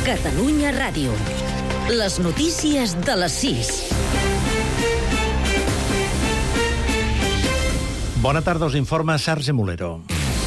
Catalunya Ràdio. Les notícies de les 6. Bona tarda, us informa Sergi Mulero.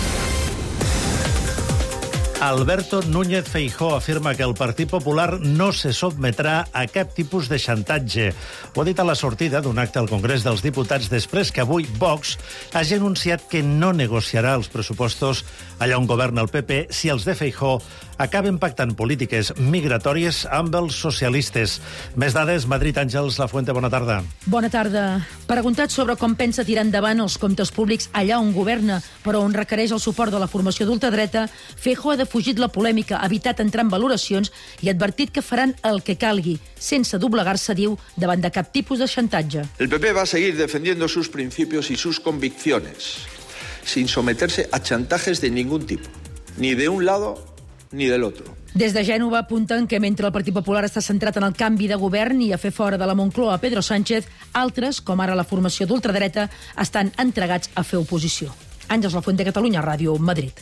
Alberto Núñez Feijóo afirma que el Partit Popular no se sotmetrà a cap tipus de xantatge. Ho ha dit a la sortida d'un acte al Congrés dels Diputats després que avui Vox hagi anunciat que no negociarà els pressupostos allà on governa el PP si els de Feijóo acaben pactant polítiques migratòries amb els socialistes. Més dades, Madrid. Àngels Lafuente, bona tarda. Bona tarda. Preguntat sobre com pensa tirar endavant els comptes públics allà on governa, però on requereix el suport de la formació d'ultradreta, Feijóo ha defugit la polèmica, ha evitat entrar en valoracions i ha advertit que faran el que calgui, sense doblegar-se, diu, davant de cap tipus de xantatge. El PP va a seguir defendiendo sus principios y sus convicciones, sin someterse a chantajes de ningún tipo, ni de un lado ni del otro. Des de Gènova apunten que mentre el Partit Popular està centrat en el canvi de govern i a fer fora de la Moncloa Pedro Sánchez, altres, com ara la formació d'ultradreta, estan entregats a fer oposició. Àngels Lafuente, Catalunya Ràdio, Madrid.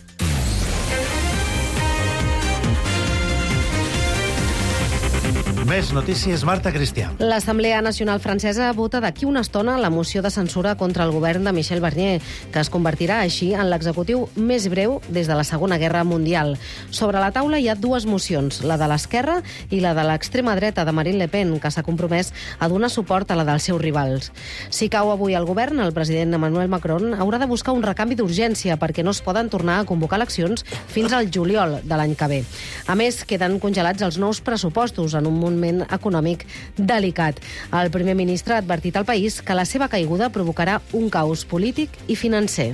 Més notícies, Marta Cristià. L'Assemblea Nacional Francesa vota d'aquí una estona la moció de censura contra el govern de Michel Barnier, que es convertirà així en l'executiu més breu des de la Segona Guerra Mundial. Sobre la taula hi ha dues mocions, la de l'esquerra i la de l'extrema dreta de Marine Le Pen, que s'ha compromès a donar suport a la dels seus rivals. Si cau avui el govern, el president Emmanuel Macron haurà de buscar un recanvi d'urgència perquè no es poden tornar a convocar eleccions fins al juliol de l'any que ve. A més, queden congelats els nous pressupostos en un moment econòmic delicat. El primer ministre ha advertit al país que la seva caiguda provocarà un caos polític i financer.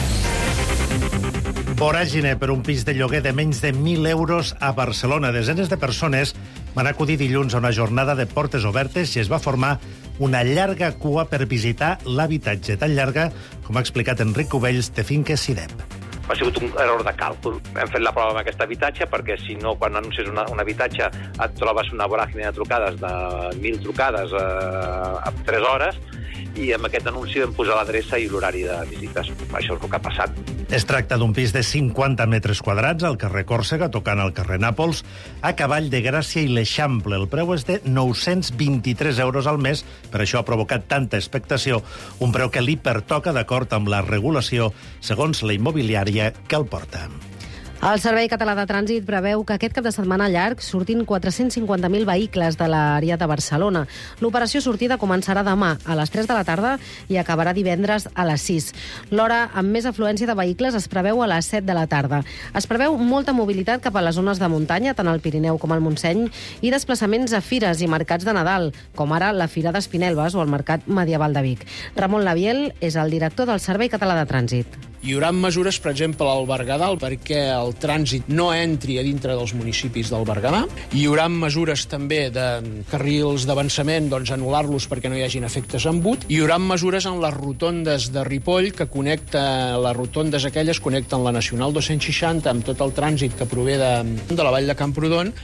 Voràgine per un pis de lloguer de menys de 1.000 euros a Barcelona. Desenes de persones van acudir dilluns a una jornada de portes obertes i es va formar una llarga cua per visitar l'habitatge, tan llarga com ha explicat Enric Cubells de Finques Sidep. Ha sigut un error de càlcul. Hem fet la prova amb aquest habitatge perquè, si no, quan anuncies un habitatge et trobes una voràgine de trucades de 1.000 trucades en 3 hores, i amb aquest anunci vam posar l'adreça i l'horari de visites. Això és el que ha passat. Es tracta d'un pis de 50 metres quadrats al carrer Còrsega, tocant al carrer Nàpols, a cavall de Gràcia i l'Eixample. El preu és de 923 euros al mes, per això ha provocat tanta expectació, un preu que li pertoca d'acord amb la regulació, segons la immobiliària que el porta. El Servei Català de Trànsit preveu que aquest cap de setmana llarg surtin 450.000 vehicles de l'àrea de Barcelona. L'operació sortida començarà demà a les 3 de la tarda i acabarà divendres a les 6. L'hora amb més afluència de vehicles es preveu a les 7 de la tarda. Es preveu molta mobilitat cap a les zones de muntanya, tant al Pirineu com al Montseny, i desplaçaments a fires i mercats de Nadal, com ara la Fira d'Espinelves o el Mercat Medieval de Vic. Ramon Labiel és el director del Servei Català de Trànsit. Hi haurà mesures, per exemple, al Berguedà, perquè el trànsit no entri a dintre dels municipis del Berguedà. Hi haurà mesures també de carrils d'avançament, doncs anul·lar-los perquè no hi hagin efectes embut. Hi haurà mesures en les rotondes de Ripoll, que les rotondes aquelles connecten la Nacional 260 amb tot el trànsit que prové de la vall de Camprodon.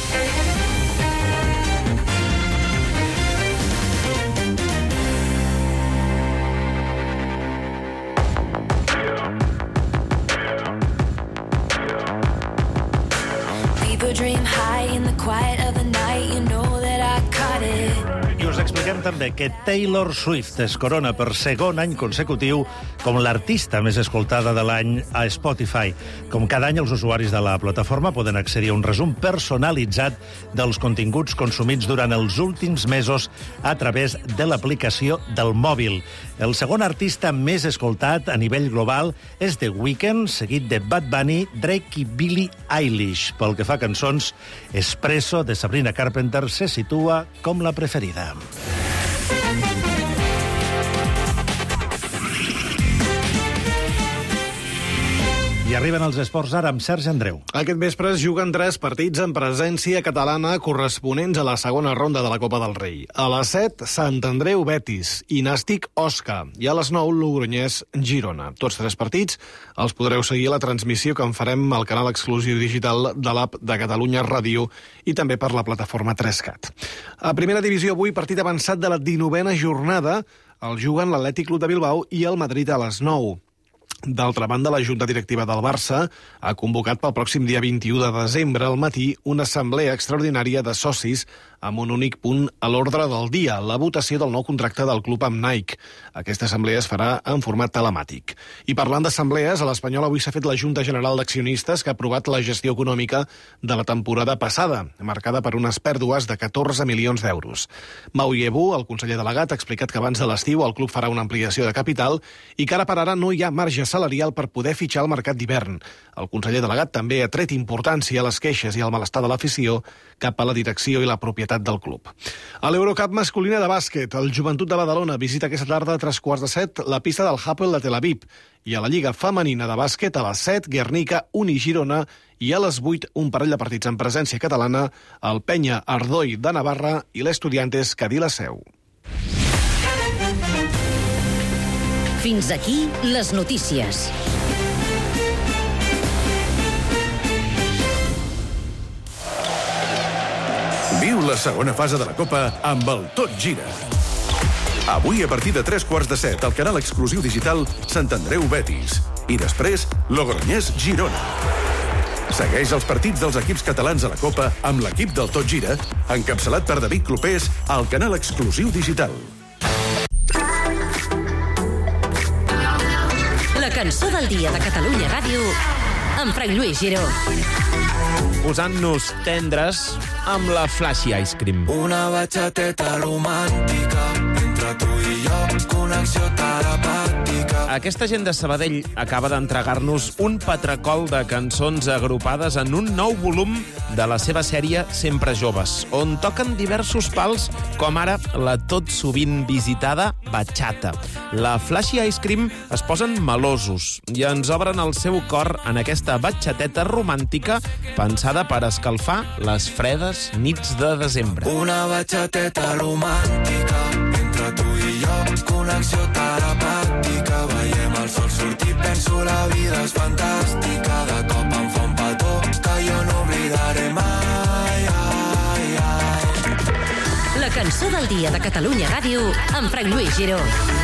I us expliquem també que Taylor Swift es corona per segon any consecutiu com l'artista més escoltada de l'any a Spotify. Com cada any, els usuaris de la plataforma poden accedir a un resum personalitzat dels continguts consumits durant els últims mesos a través de l'aplicació del mòbil. El segon artista més escoltat a nivell global és The Weeknd, seguit de Bad Bunny, Drake i Billie Eilish. Pel que fa a cançons, Espresso de Sabrina Carpenter se situa com la preferida. I arriben els esports ara amb Sergi Andreu. Aquest vespre es juguen 3 partits en presència catalana corresponents a la segona ronda de la Copa del Rei. A les 7, Sant Andreu Betis i Nàstic Osca. I a les 9, Logroñés Girona. Tots 3 partits els podreu seguir a la transmissió que en farem al canal exclusiu digital de l'app de Catalunya Ràdio i també per la plataforma 3CAT. A primera divisió avui, partit avançat de la 19a jornada, el juguen l'Atlètic Club de Bilbao i el Madrid a les 9. D'altra banda, la Junta Directiva del Barça ha convocat pel pròxim dia 21 de desembre al matí una assemblea extraordinària de socis amb un únic punt a l'ordre del dia, la votació del nou contracte del club amb Nike. Aquesta assemblea es farà en format telemàtic. I parlant d'assemblees, a l'Espanyol avui s'ha fet la Junta General d'Accionistes que ha aprovat la gestió econòmica de la temporada passada, marcada per unes pèrdues de 14 milions d'euros. Mau Yebu, el conseller delegat, ha explicat que abans de l'estiu el club farà una ampliació de capital i que ara per ara no hi ha marge salarial per poder fitxar al mercat d'hivern. El conseller delegat també ha tret importància a les queixes i al malestar de l'afició cap a la direcció i la propietat del club. A l'Eurocup masculina de bàsquet, el Joventut de Badalona visita aquesta tarda a 3:15 la pista del Hapoel de Tel Aviv. I a la Lliga femenina de bàsquet, a les 7, Guernica, Uni Girona, i a les 8, un parell de partits en presència catalana, el Penya Ardoi de Navarra i l'Estudiantes Cadí la Seu. Fins aquí les notícies. Viu la segona fase de la Copa amb el Tot Gira. Avui, a partir de 7:15, al canal exclusiu digital Sant Andreu Betis. I després, Logroñés Girona. Segueix els partits dels equips catalans a la Copa amb l'equip del Tot Gira, encapçalat per David Clopés, al canal exclusiu digital. La cançó del dia de Catalunya Ràdio amb Frank Lluís Giró. Posant-nos tendres amb la Flashy Ice Cream. Una bachateta romàntica entre tu i jo, connexió terapèutica. Aquesta gent de Sabadell acaba d'entregar-nos un patracol de cançons agrupades en un nou volum de la seva sèrie Sempre Joves, on toquen diversos pals, com ara la tot sovint visitada bachata. La Flashy Ice Cream es posen melosos i ens obren el seu cor en aquesta batxateta romàntica pensada per escalfar les fredes nits de desembre. Una batxateta romàntica entre tu i jo, connexió terapèutica. Veiem el sol sortir, penso la vida és fantàstica. De cop em fa un petó que jo no oblidaré mai. Ai, ai. La cançó del dia de Catalunya Ràdio amb Frank Lluís Giró.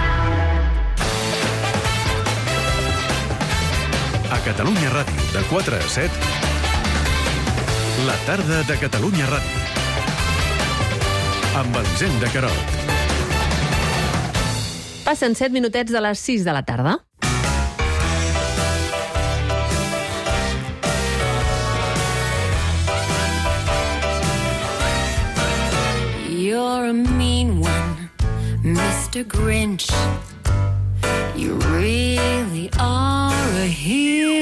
A Catalunya Ràdio, de 4 a 7, la tarda de Catalunya Ràdio. Amb Elisenda Querot. Passen 7 minutets de les 6 de la tarda. You're a mean one, Mr. Grinch. You really are a heel.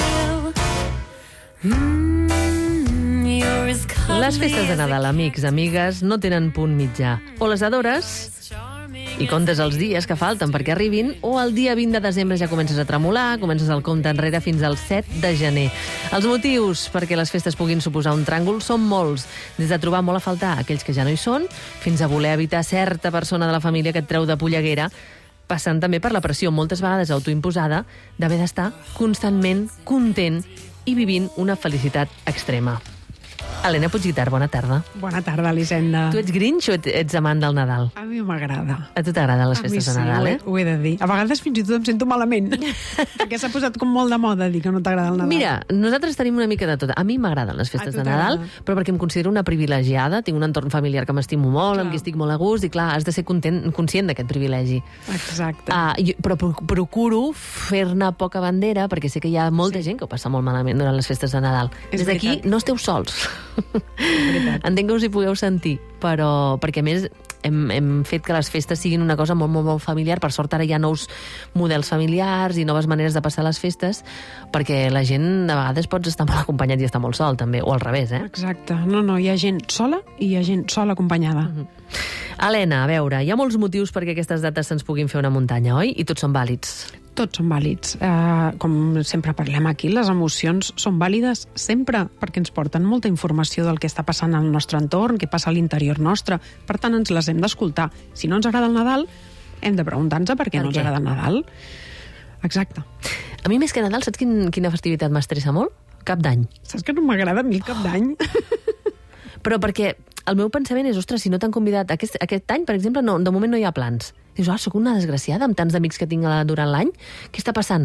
You're as cuddly. Les festes de Nadal, amics, amigues, no tenen punt mitjà. O les adores i comptes els dies que falten perquè arribin, o el dia 20 de desembre ja comences a tremolar, comences el compte enrere fins al 7 de gener. Els motius perquè les festes puguin suposar un tràngol són molts, des de trobar molt a faltar aquells que ja no hi són, fins a voler evitar certa persona de la família que et treu de polleguera, passant també per la pressió, moltes vegades autoimposada, d'haver d'estar constantment content i vivint una felicitat extrema. Helena Puigguitar, bona tarda. Bona tarda, Elisenda. Tu ets Grinch o ets amant del Nadal? A mi m'agrada. A tu t'agraden les festes de Nadal, eh? Ho he de dir. A vegades fins i tot em sento malament, perquè s'ha posat com molt de moda dir que no t'agrada el Nadal. Mira, nosaltres tenim una mica de tot. A mi m'agraden les festes de Nadal, però perquè em considero una privilegiada, tinc un entorn familiar que m'estimo molt, amb qui estic molt a gust, i clar, has de ser conscient d'aquest privilegi. Exacte. Però procuro fer-ne poca bandera, perquè sé que hi ha molta gent que ho passa molt malament durant les festes de Nadal. Des d'aquí no esteu sols. Entenc que us hi pugueu sentir, però perquè a més hem fet que les festes siguin una cosa molt, molt, molt familiar. Per sort ara hi ha nous models familiars i noves maneres de passar les festes, perquè la gent de vegades pots estar molt acompanyat i estar molt sol també, o al revés, eh? Exacte. No, hi ha gent sola i hi ha gent sola acompanyada. Helena, a veure, hi ha molts motius perquè aquestes dates se'ns puguin fer una muntanya, oi? I tots són vàlids. Tots són vàlids. Com sempre parlem aquí, les emocions són vàlides sempre, perquè ens porten molta informació del que està passant al nostre entorn, què passa a l'interior nostre. Per tant, ens les hem d'escoltar. Si no ens agrada el Nadal, hem de preguntar-nos per què no ens agrada el Nadal. Exacte. A mi, més que Nadal, saps quina festivitat m'estressa molt? Cap d'any. Saps que no m'agrada a mi el Cap d'any? Però perquè el meu pensament és, ostres, si no t'han convidat aquest any, per exemple, no, de moment no hi ha plans. Dius, soc una desgraciada amb tants amics que tinc durant l'any. Què està passant?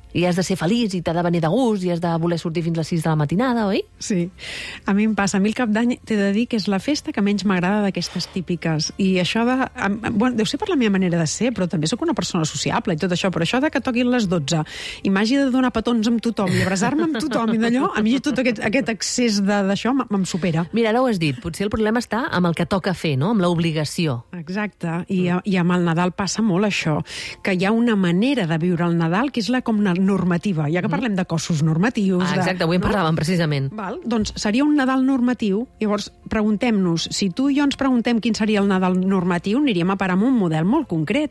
I has de ser feliç, i t'ha de venir de gust, i has de voler sortir fins a les 6 de la matinada, oi? Sí. A mi em passa. A mi el Cap d'Any t'he de dir que és la festa que menys m'agrada d'aquestes típiques. I això de... Bueno, deu ser per la meva manera de ser, però també sóc una persona sociable i tot això, però això de que toquin les 12 i m'hagi de donar petons amb tothom i abraçar-me amb tothom i d'allò, a mi tot aquest excés d'això me'n supera. Mira, ara ho has dit. Potser el problema està amb el que toca fer, no? Amb l'obligació. Exacte. I amb el Nadal passa molt això, que hi ha una manera de viure el Nadal que és la com normativa, ja que parlem de cossos normatius... Exacte, avui en parlàvem precisament. Val? Doncs seria un Nadal normatiu, llavors preguntem-nos, si tu i jo ens preguntem quin seria el Nadal normatiu, aniríem a parar amb un model molt concret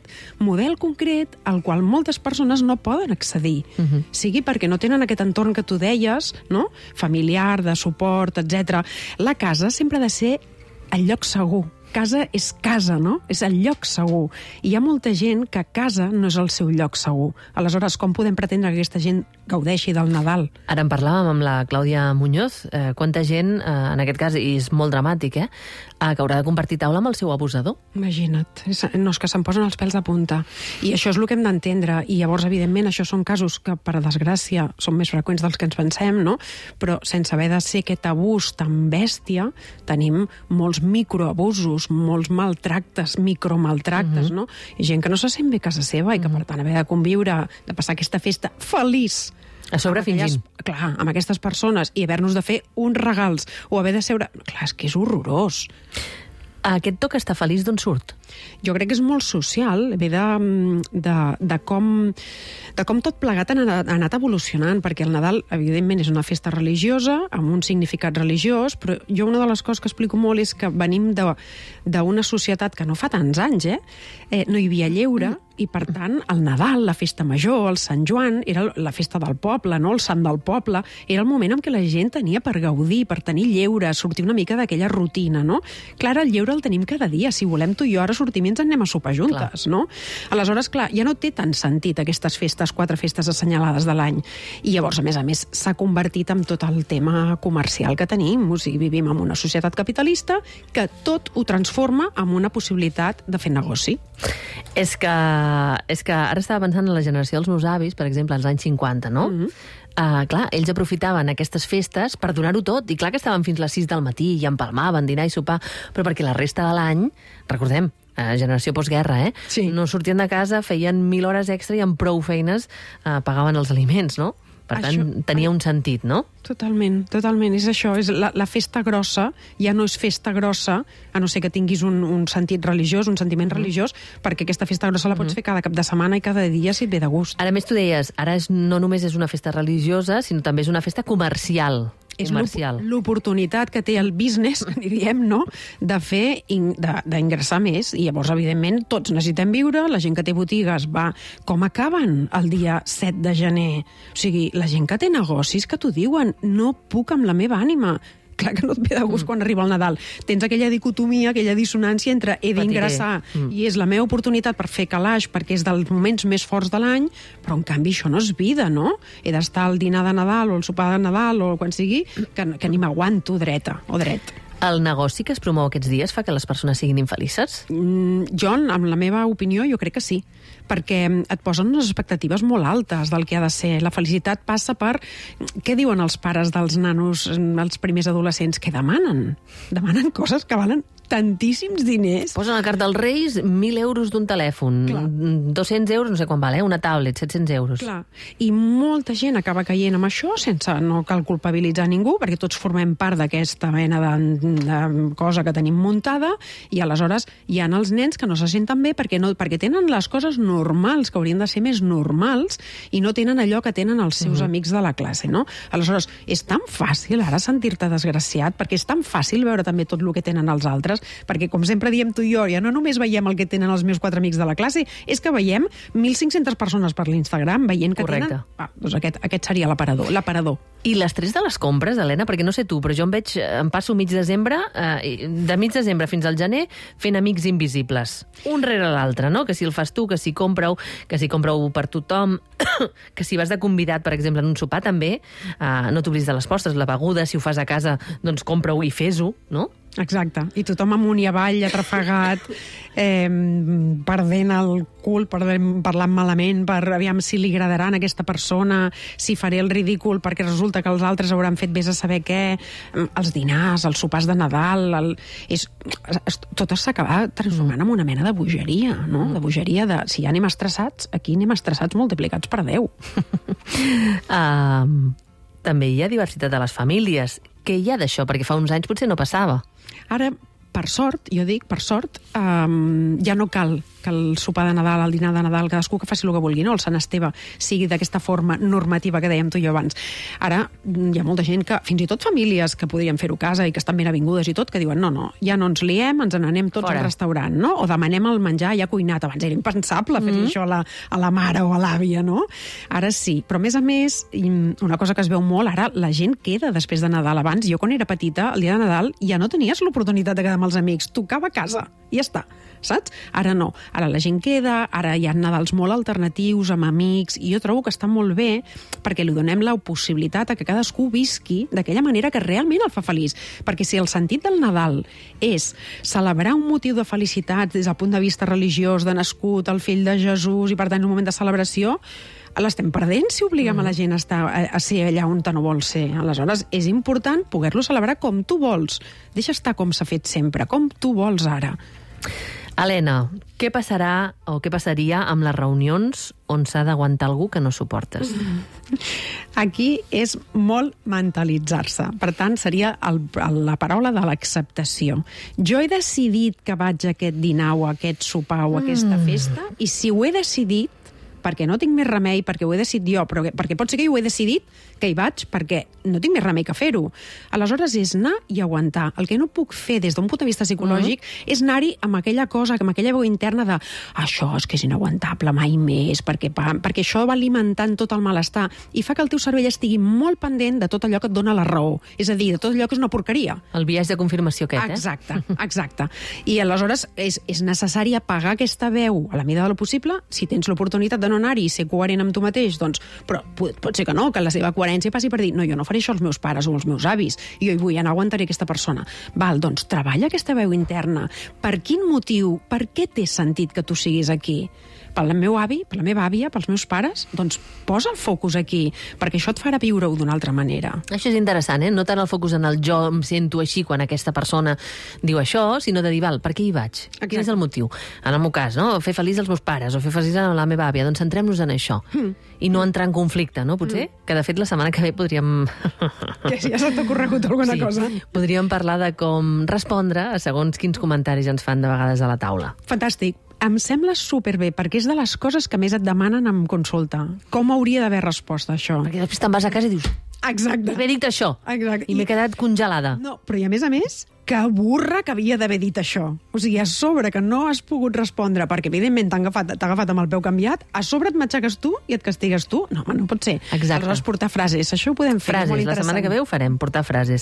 al qual moltes persones no poden accedir. Sigui perquè no tenen aquest entorn que tu deies, no? Familiar, de suport, etc. La casa sempre ha de ser el lloc segur. Casa és casa, no? És el lloc segur. I hi ha molta gent que casa no és el seu lloc segur. Aleshores, com podem pretendre que aquesta gent gaudeixi del Nadal? Ara en parlàvem amb la Clàudia Muñoz. Quanta gent, en aquest cas, i és molt dramàtic, que haurà de compartir taula amb el seu abusador? Imagina't. No, és que se'm posen els pèls de punta. I això és el que hem d'entendre. I llavors, evidentment, això són casos que, per desgràcia, són més freqüents dels que ens pensem, no? Però sense haver de ser aquest abús tan bèstia, tenim molts microabusos, molts maltractes, micromaltractes, no? I gent que no se sent bé a casa seva i que, per tant, haver de conviure, de passar aquesta festa feliç a sobre fingint. Clar, amb aquestes persones i haver-nos de fer uns regals o haver de seure... Clar, és que és horrorós. Aquest toc està feliç d'on surt? Jo crec que és molt social, ve de com tot plegat ha anat evolucionant, perquè el Nadal, evidentment, és una festa religiosa, amb un significat religiós, però jo una de les coses que explico molt és que venim d'una societat que no fa tants anys, no hi havia lleure, i, per tant, el Nadal, la festa major, el Sant Joan, era la festa del poble, no? El sant del poble, era el moment en què la gent tenia per gaudir, per tenir lleure, sortir una mica d'aquella rutina, no? Clar, el lleure el tenim cada dia. Si volem tu i jo ara sortim i ens anem a sopar juntes, no? Aleshores, clar, ja no té tant sentit aquestes festes, 4 festes assenyalades de l'any. I llavors, a més, s'ha convertit en tot el tema comercial que tenim. O sigui, vivim en una societat capitalista que tot ho transforma en una possibilitat de fer negoci. És que ara estava pensant en la generació dels meus avis, per exemple, als anys 50, no? Clar, ells aprofitaven aquestes festes per donar-ho tot, i clar que estaven fins les 6 del matí i empalmaven, dinar i sopar, però perquè la resta de l'any, recordem, generació postguerra, Sí. No sortien de casa, feien 1.000 hores extra i amb prou feines pagaven els aliments, no? Per tant, tenia un sentit, no? Totalment. És això. És la festa grossa ja no és festa grossa, a no ser que tinguis un sentit religiós, un sentiment religiós, perquè aquesta festa grossa la pots fer cada cap de setmana i cada dia si et ve de gust. Ara més tu deies, ara no només és una festa religiosa, sinó també és una festa comercial. És l'oportunitat que té el business, diríem, no?, de fer, d'ingressar més. I llavors, evidentment, tots necessitem viure, la gent que té botigues va... Com acaben el dia 7 de gener? O sigui, la gent que té negocis que t'ho diuen, no puc amb la meva ànima. Clar que no et ve de gust quan arriba el Nadal. Tens aquella dicotomia, aquella dissonància entre he d'ingressar i és la meva oportunitat per fer calaix perquè és dels moments més forts de l'any, però en canvi això no és vida, no? He d'estar al dinar de Nadal o al sopar de Nadal o quan sigui, que ni m'aguanto dreta o dret. El negoci que es promou aquests dies fa que les persones siguin infelices? Jo, amb la meva opinió, jo crec que sí, perquè et posen unes expectatives molt altes del que ha de ser. La felicitat passa per... Què diuen els pares dels nanos, els primers adolescents? Què demanen? Demanen coses que valen tantíssims diners. Posen a la carta dels Reis 1.000 euros d'un telèfon, 200 euros, no sé quan val, una tablet, 700 euros. Clar. I molta gent acaba caient amb això sense no cal culpabilitzar ningú, perquè tots formem part d'aquesta mena de cosa que tenim muntada, i aleshores hi ha els nens que no se senten bé perquè tenen les coses normals, que haurien de ser més normals, i no tenen allò que tenen els seus amics de la classe, no? Aleshores, és tan fàcil ara sentir-te desgraciat, perquè és tan fàcil veure també tot el que tenen els altres, perquè, com sempre diem tu i jo, ja no només veiem el que tenen els meus 4 amics de la classe, és que veiem 1.500 persones per l'Instagram veient que tenen... Doncs aquest seria l'aparador. I l'estrès de les compres, Helena, perquè no sé tu, però jo em passo mig desembre, de mig desembre fins al gener, fent amics invisibles. Un rere l'altre, no? Que si el fas tu, que si compreu per tothom, que si vas de convidat, per exemple, en un sopar també, no t'oblidis de les postres, la beguda, si ho fas a casa, doncs compra-ho i fes-ho, no? Exacte. I tothom amunt i avall, atrafegat, perdent el cul, parlant malament, per aviam si li agradaran a aquesta persona, si faré el ridícul perquè resulta que els altres hauran fet vés a saber què, els dinars, els sopars de Nadal... Tot s'acaba transformant en una mena de bogeria, no? De bogeria de... Si ja anem estressats, aquí anem estressats multiplicats per 10. També hi ha diversitat de les famílies. Què hi ha d'això? Perquè fa uns anys potser no passava. Ara, per sort, jo dic, per sort, ja no cal que el sopar de Nadal, el dinar de Nadal, cadascú que faci el que vulgui, no? El Sant Esteve sigui d'aquesta forma normativa que dèiem tu i jo abans. Ara hi ha molta gent que, fins i tot famílies que podrien fer-ho a casa i que estan ben avingudes i tot, que diuen no, ja no ens liem, ens n'anem tots al restaurant, no? O demanem el menjar ja cuinat. Abans era impensable fer això a la mare o a l'àvia, no? Ara sí. Però, a més, una cosa que es veu molt, ara la gent queda després de Nadal. Abans, jo quan era petita, el dia de Nadal ja no tenies l'oportunitat de quedar amb els amics. Tocava a casa i ja està. Saps? Ara no. Ara la gent queda, ara hi ha Nadals molt alternatius, amb amics, i jo trobo que està molt bé perquè li donem la possibilitat a que cadascú visqui d'aquella manera que realment el fa feliç. Perquè si el sentit del Nadal és celebrar un motiu de felicitat des del punt de vista religiós, de nascut el fill de Jesús, i per tant un moment de celebració, l'estem perdent si obliguem a la gent a ser allà on no vol ser. Aleshores, és important poder-lo celebrar com tu vols. Deixa estar com s'ha fet sempre, com tu vols ara. Helena, què passarà o què passaria amb les reunions on s'ha d'aguantar algú que no suportes? Aquí és molt mentalitzar-se. Per tant, seria la paraula de l'acceptació. Jo he decidit que vaig a aquest dinar o a aquest sopar o a aquesta festa, i si ho he decidit, perquè no tinc més remei, perquè ho he decidit jo, però perquè pot ser que jo ho he decidit, que hi vaig perquè no tinc més remei que fer-ho. Aleshores és anar i aguantar. El que no puc fer des d'un punt de vista psicològic és anar-hi amb aquella cosa, amb aquella veu interna de això és que és inaguantable, mai més, perquè això va alimentant tot el malestar i fa que el teu cervell estigui molt pendent de tot allò que et dona la raó. És a dir, de tot allò que és una porqueria. El biaix de confirmació aquest, Exacte. I aleshores és necessari apagar aquesta veu a la mida de lo possible. Si tens l'oportunitat de no anar-hi i ser coherent amb tu mateix, doncs, però pot ser que no, que la seva coherència passi per dir, no, jo no faré això als meus pares o als meus avis, i jo hi vull anar, aguantaré aquesta persona. Val, doncs treballa aquesta veu interna. Per quin motiu, per què té sentit que tu siguis aquí? Pel meu avi, per la meva àvia, pels meus pares? Doncs posa el focus aquí, perquè això et farà viure-ho d'una altra manera. Això és interessant, No tant el focus en el jo em sento així quan aquesta persona diu això, sinó de dir, val, per què hi vaig? Quin és el motiu? En el meu cas, no? Fer feliç els meus pares o fer feliç a la meva àvia. Doncs centrem-nos en això. I no entrar en conflicte, no? Potser? Que, de fet, la setmana que ve podríem... Que si ja s'ha ocorregut alguna cosa. Podríem parlar de com respondre a segons quins comentaris ens fan de vegades a la taula. Fantàstic. Em sembla superbé, perquè és de les coses que més et demanen en consulta. Com hauria d'haver respost a això? Perquè després te'n vas a casa i dius... Exacte. M'he dit això. Exacte. I m'he quedat congelada. No, però i a més, que burra que havia d'haver dit això. O sigui, a sobre que no has pogut respondre perquè, evidentment, t'ha agafat amb el peu canviat, a sobre et matxaques tu i et castigues tu. No, home, no pot ser. Exacte. Aleshores, portar frases. Això ho podem fer. Frases. La setmana que ve ho farem, portar frases.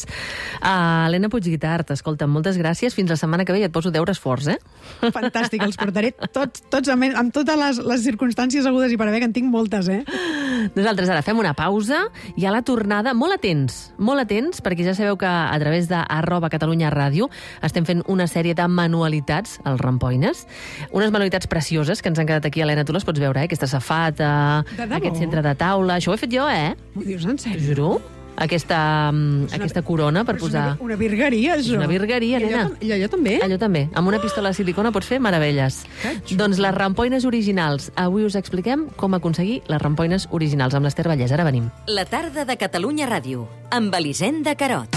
Helena Puigguitart, escolta, moltes gràcies. Fins la setmana que ve i et poso deures forts, Fantàstic, els portaré tots amb totes les circumstàncies agudes i per haver, que en tinc moltes, Nosaltres ara fem una pausa i a la tornada, molt atents, perquè ja sabeu que a través de @catalunyaràdio estem fent una sèrie de manualitats als Rampoines, unes manualitats precioses que ens han quedat aquí. Helena, tu les pots veure, aquesta safata, aquest centre de taula, això ho he fet jo, M'ho dius en sèrio? Juro. Aquesta corona per posar... Una virgueria, això. És una virgueria, nena. I allò també? Allò també. Amb una pistola de silicona pots fer meravelles. Doncs les rampoines originals. Avui us expliquem com aconseguir les rampoines originals amb l'Ester Vallès. Ara venim. La tarda de Catalunya Ràdio, amb Elisenda Carot.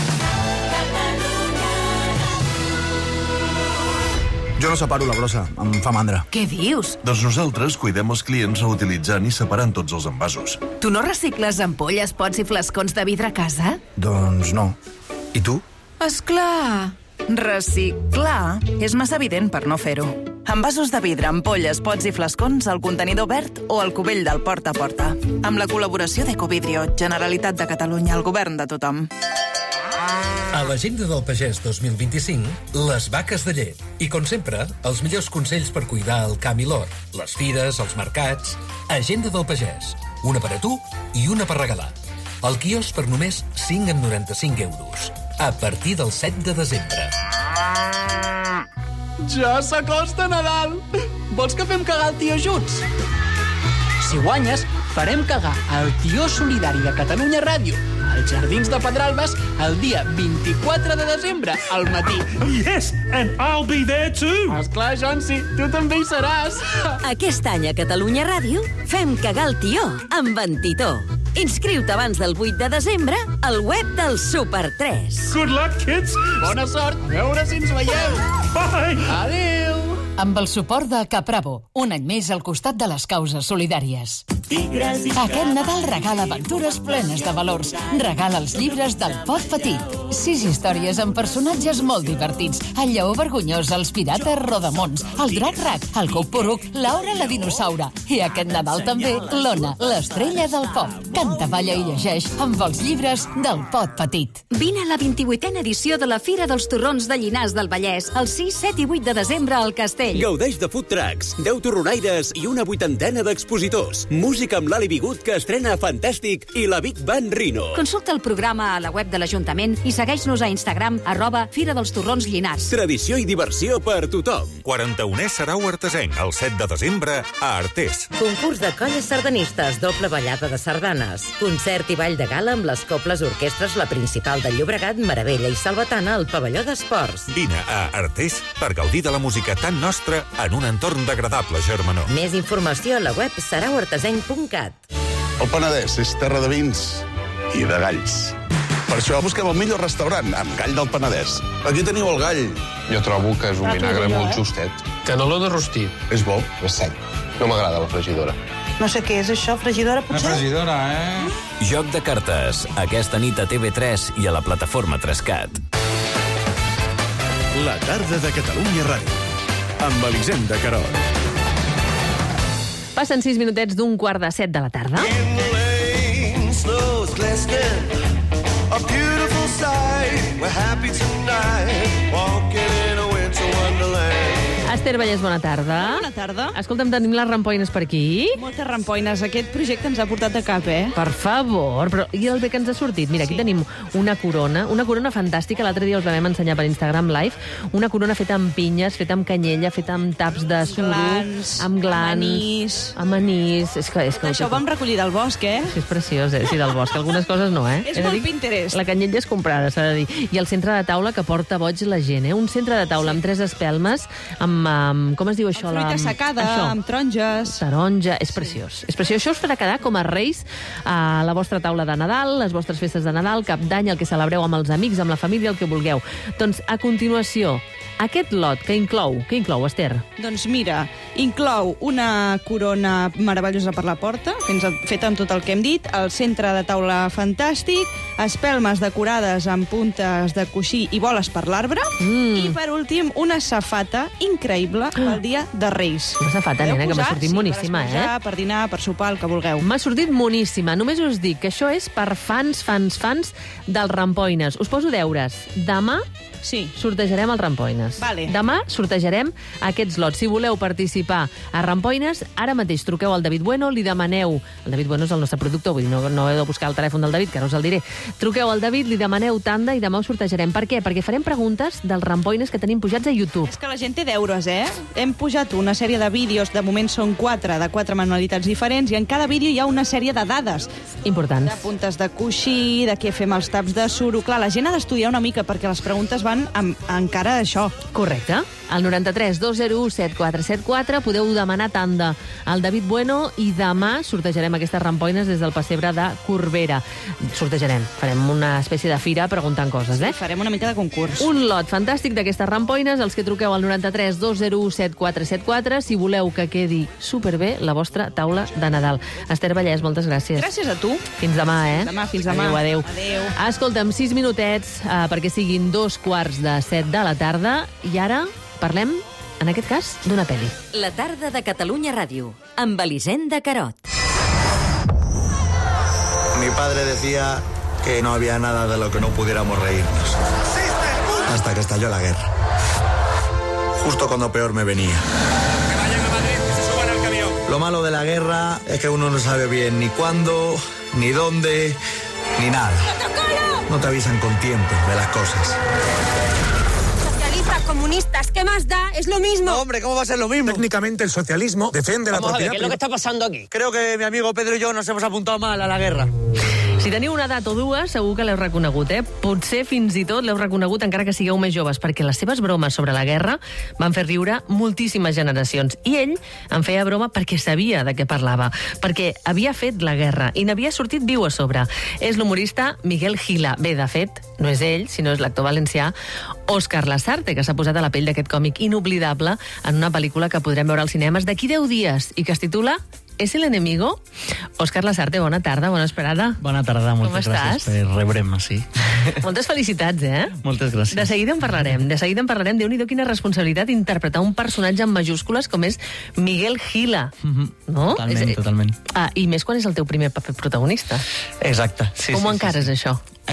Jo no separo la brossa, em fa mandra. Què dius? Doncs nosaltres cuidem els clients reutilitzant i separant tots els envasos. Tu no recicles ampolles, pots i flascons de vidre a casa? Doncs no. I tu? Esclar! Reciclar és massa evident per no fer-ho. Envasos de vidre, ampolles, pots i flascons al contenidor verd o al cubell del porta a porta. Amb la col·laboració d'Ecovidrio, Generalitat de Catalunya, el govern de tothom. A l'Agenda del Pagès 2025, les vaques de llet. I, com sempre, els millors consells per cuidar el camp i l'hort, les fires, els mercats... Agenda del Pagès. Una per a tu i una per regalar. El quiosc per només 5,95 €. A partir del 7 de desembre. Ja s'acosta Nadal! Vols que fem cagar el tio junts? Si guanyes, farem cagar el tió solidari de Catalunya Ràdio als Jardins de Pedralbes el dia 24 de desembre, al matí. Yes, and I'll be there too. Esclar, Jonsi, tu també hi seràs. Aquest any a Catalunya Ràdio fem cagar el tió amb en Titó. Inscriu-te abans del 8 de desembre al web del Super 3. Good luck, kids. Bona sort. A veure si ens veiem. Bye. Adéu. Amb el suport de Capravo, un any més al costat de les causes solidàries. Aquest Nadal regala aventures plenes de valors. Regala els llibres del Pot Petit. 6 històries amb personatges molt divertits. El lleó vergonyós, els pirates rodamons, el drac rac, el cuc poruc, Laura la dinosaura. I aquest Nadal també l'Ona, l'estrella del pop. Canta, balla i llegeix amb els llibres del Pot Petit. Vine a la 28a edició de la Fira dels Torrons de Llinars del Vallès, el 6, 7 i 8 de desembre al Castell. Gaudeix de food trucks, 10 torronaires i una 80a d'expositors. Música amb l'Ali Bigut, que estrena Fantàstic, i la Big Band Rino. Consulta el programa a la web de l'Ajuntament i segueix-nos a Instagram, @Fira dels Torrons Llinars. Tradició i diversió per tothom. 41è Sarau Artesenc, el 7 de desembre, a Artés. Concurs de colles sardanistes, doble ballada de sardanes. Concert i ball de gala amb les cobles orquestres La Principal de Llobregat, Meravella i Salvatana al pavelló d'esports. Vine a Artés per gaudir de la música tan nostra en un entorn d'agradable germanor. Més informació a la web sarauartesenc.cat. El Penedès és terra de vins i de galls. Per això busquem el millor restaurant amb gall del Penedès. Aquí teniu el gall. Jo trobo que és un vinagre molt justet. Caneló de rostit. És bo. És sec. No m'agrada la fregidora. No sé què és això, fregidora, potser? Una fregidora, Joc de cartes. Aquesta nit a TV3 i a la plataforma 3CAT. La tarda de Catalunya Ràdio. Amb Elisenda Carol. Passen 6 minutets d'un 6:15 de la tarda. A beautiful sight. We're happy tonight. Walking in a winter wonderland. Esther Vallès, bona tarda. Bona tarda. Escolta'm, tenim les rampoines per aquí. Moltes rampoines. Aquest projecte ens ha portat a cap, Per favor, però i el bé que ens ha sortit? Mira, aquí tenim una corona fantàstica. L'altre dia us la vam ensenyar per Instagram Live. Una corona feta amb pinyes, feta amb canyella, feta amb taps de suro, amb glans, amb anís. És que això ho vam recollir del bosc, Sí, és preciós, Sí, del bosc. Algunes coses no, És molt Pinterest. La canyella és comprada, s'ha de dir. I el centre de taula que porta boig la gent, Un centre de taula amb 3 espelmes, amb com es diu això? Fruita secada, amb taronges. Taronja, és preciós. És preciós. Això us farà quedar com a reis a la vostra taula de Nadal, les vostres festes de Nadal, Cap d'Any, el que celebreu amb els amics, amb la família, el que vulgueu. Doncs, a continuació, aquest lot que inclou... Què inclou, Esther? Doncs mira, inclou una corona meravellosa per la porta, feta amb tot el que hem dit, el centre de taula fantàstic, espelmes decorades amb puntes de coixí i boles per l'arbre, i per últim, una safata increïble pel dia de Reis. Una safata, nena, que m'ha sortit moníssima, per esmorzar, per dinar, per sopar, el que vulgueu. M'ha sortit moníssima. Només us dic que això és per fans dels Rampoines. Us poso deures. Demà sortejarem els Rampoines. Vale. Demà sortejarem aquests lots. Si voleu participar a Rampoines, ara mateix truqueu al David Bueno, li demaneu... El David Bueno és el nostre productor, vull dir, no heu de buscar el telèfon del David, que ara us el diré. Truqueu al David, li demaneu tanda i demà ho sortejarem. Per què? Perquè farem preguntes dels Rampoines que tenim pujats a YouTube. És que la gent té deures, Hem pujat una sèrie de vídeos, de moment són 4, de 4 manualitats diferents, i en cada vídeo hi ha una sèrie de dades. Importants. De puntes de coixí, de què fem els taps de suro... Clar, la gent ha d'estudiar una mica, perquè les preguntes van encara a això. Correcte. Al 93 201 7474 podeu demanar tanda al David Bueno i demà sortejarem aquestes rampoines des del pessebre de Corbera. Sortejarem. Farem una espècie de fira preguntant coses, Sí, farem una mica de concurs. Un lot fantàstic d'aquestes rampoines, els que truqueu al 93 201 7474 si voleu que quedi superbé la vostra taula de Nadal. Esther Vallès, moltes gràcies. Gràcies a tu. Fins demà, Fins demà. Adéu. Escolta'm, 6 minutets perquè siguin 6:15 de la tarda i ara parlem, en aquest cas, d'una pel·li. La tarda de Catalunya Ràdio, amb Elisenda Carot. Mi padre decía que no había nada de lo que no pudiéramos reírnos. Hasta que estalló la guerra. Justo cuando peor me venía. Que vayan a Madrid, que se suban al camión. Lo malo de la guerra es que uno no sabe bien ni cuándo, ni dónde, ni nada. No te avisan con tiempo de las cosas. socialistas, comunistas, ¿qué más da? Es lo mismo. No, hombre, ¿cómo va a ser lo mismo? Técnicamente el socialismo defiende la propiedad. Vamos a ver, ¿qué es lo que está pasando aquí? Creo que mi amigo Pedro y yo nos hemos apuntado mal a la guerra. Si teniu una edat o dues, segur que l'heu reconegut, Potser fins i tot l'heu reconegut encara que sigueu més joves, perquè les seves bromes sobre la guerra van fer riure moltíssimes generacions. I ell en feia broma perquè sabia de què parlava, perquè havia fet la guerra i n'havia sortit viu a sobre. És l'humorista Miguel Gila. Bé, de fet, no és ell, sinó és l'actor valencià Òscar Lasarte, que s'ha posat a la pell d'aquest còmic inoblidable en una pel·lícula que podrem veure als cinemes d'aquí 10 dies i que es titula ¿Es el enemigo? Òscar Lasarte, bona tarda, bona esperada. Bona tarda, moltes gràcies per rebre'm, sí. Moltes felicitats, Moltes gràcies. De seguida en parlarem. Déu-n'hi-do quina responsabilitat interpretar un personatge en majúscules com és Miguel Gila, no? Totalment. I més quan és el teu primer paper protagonista. Exacte. Com ho encares, això?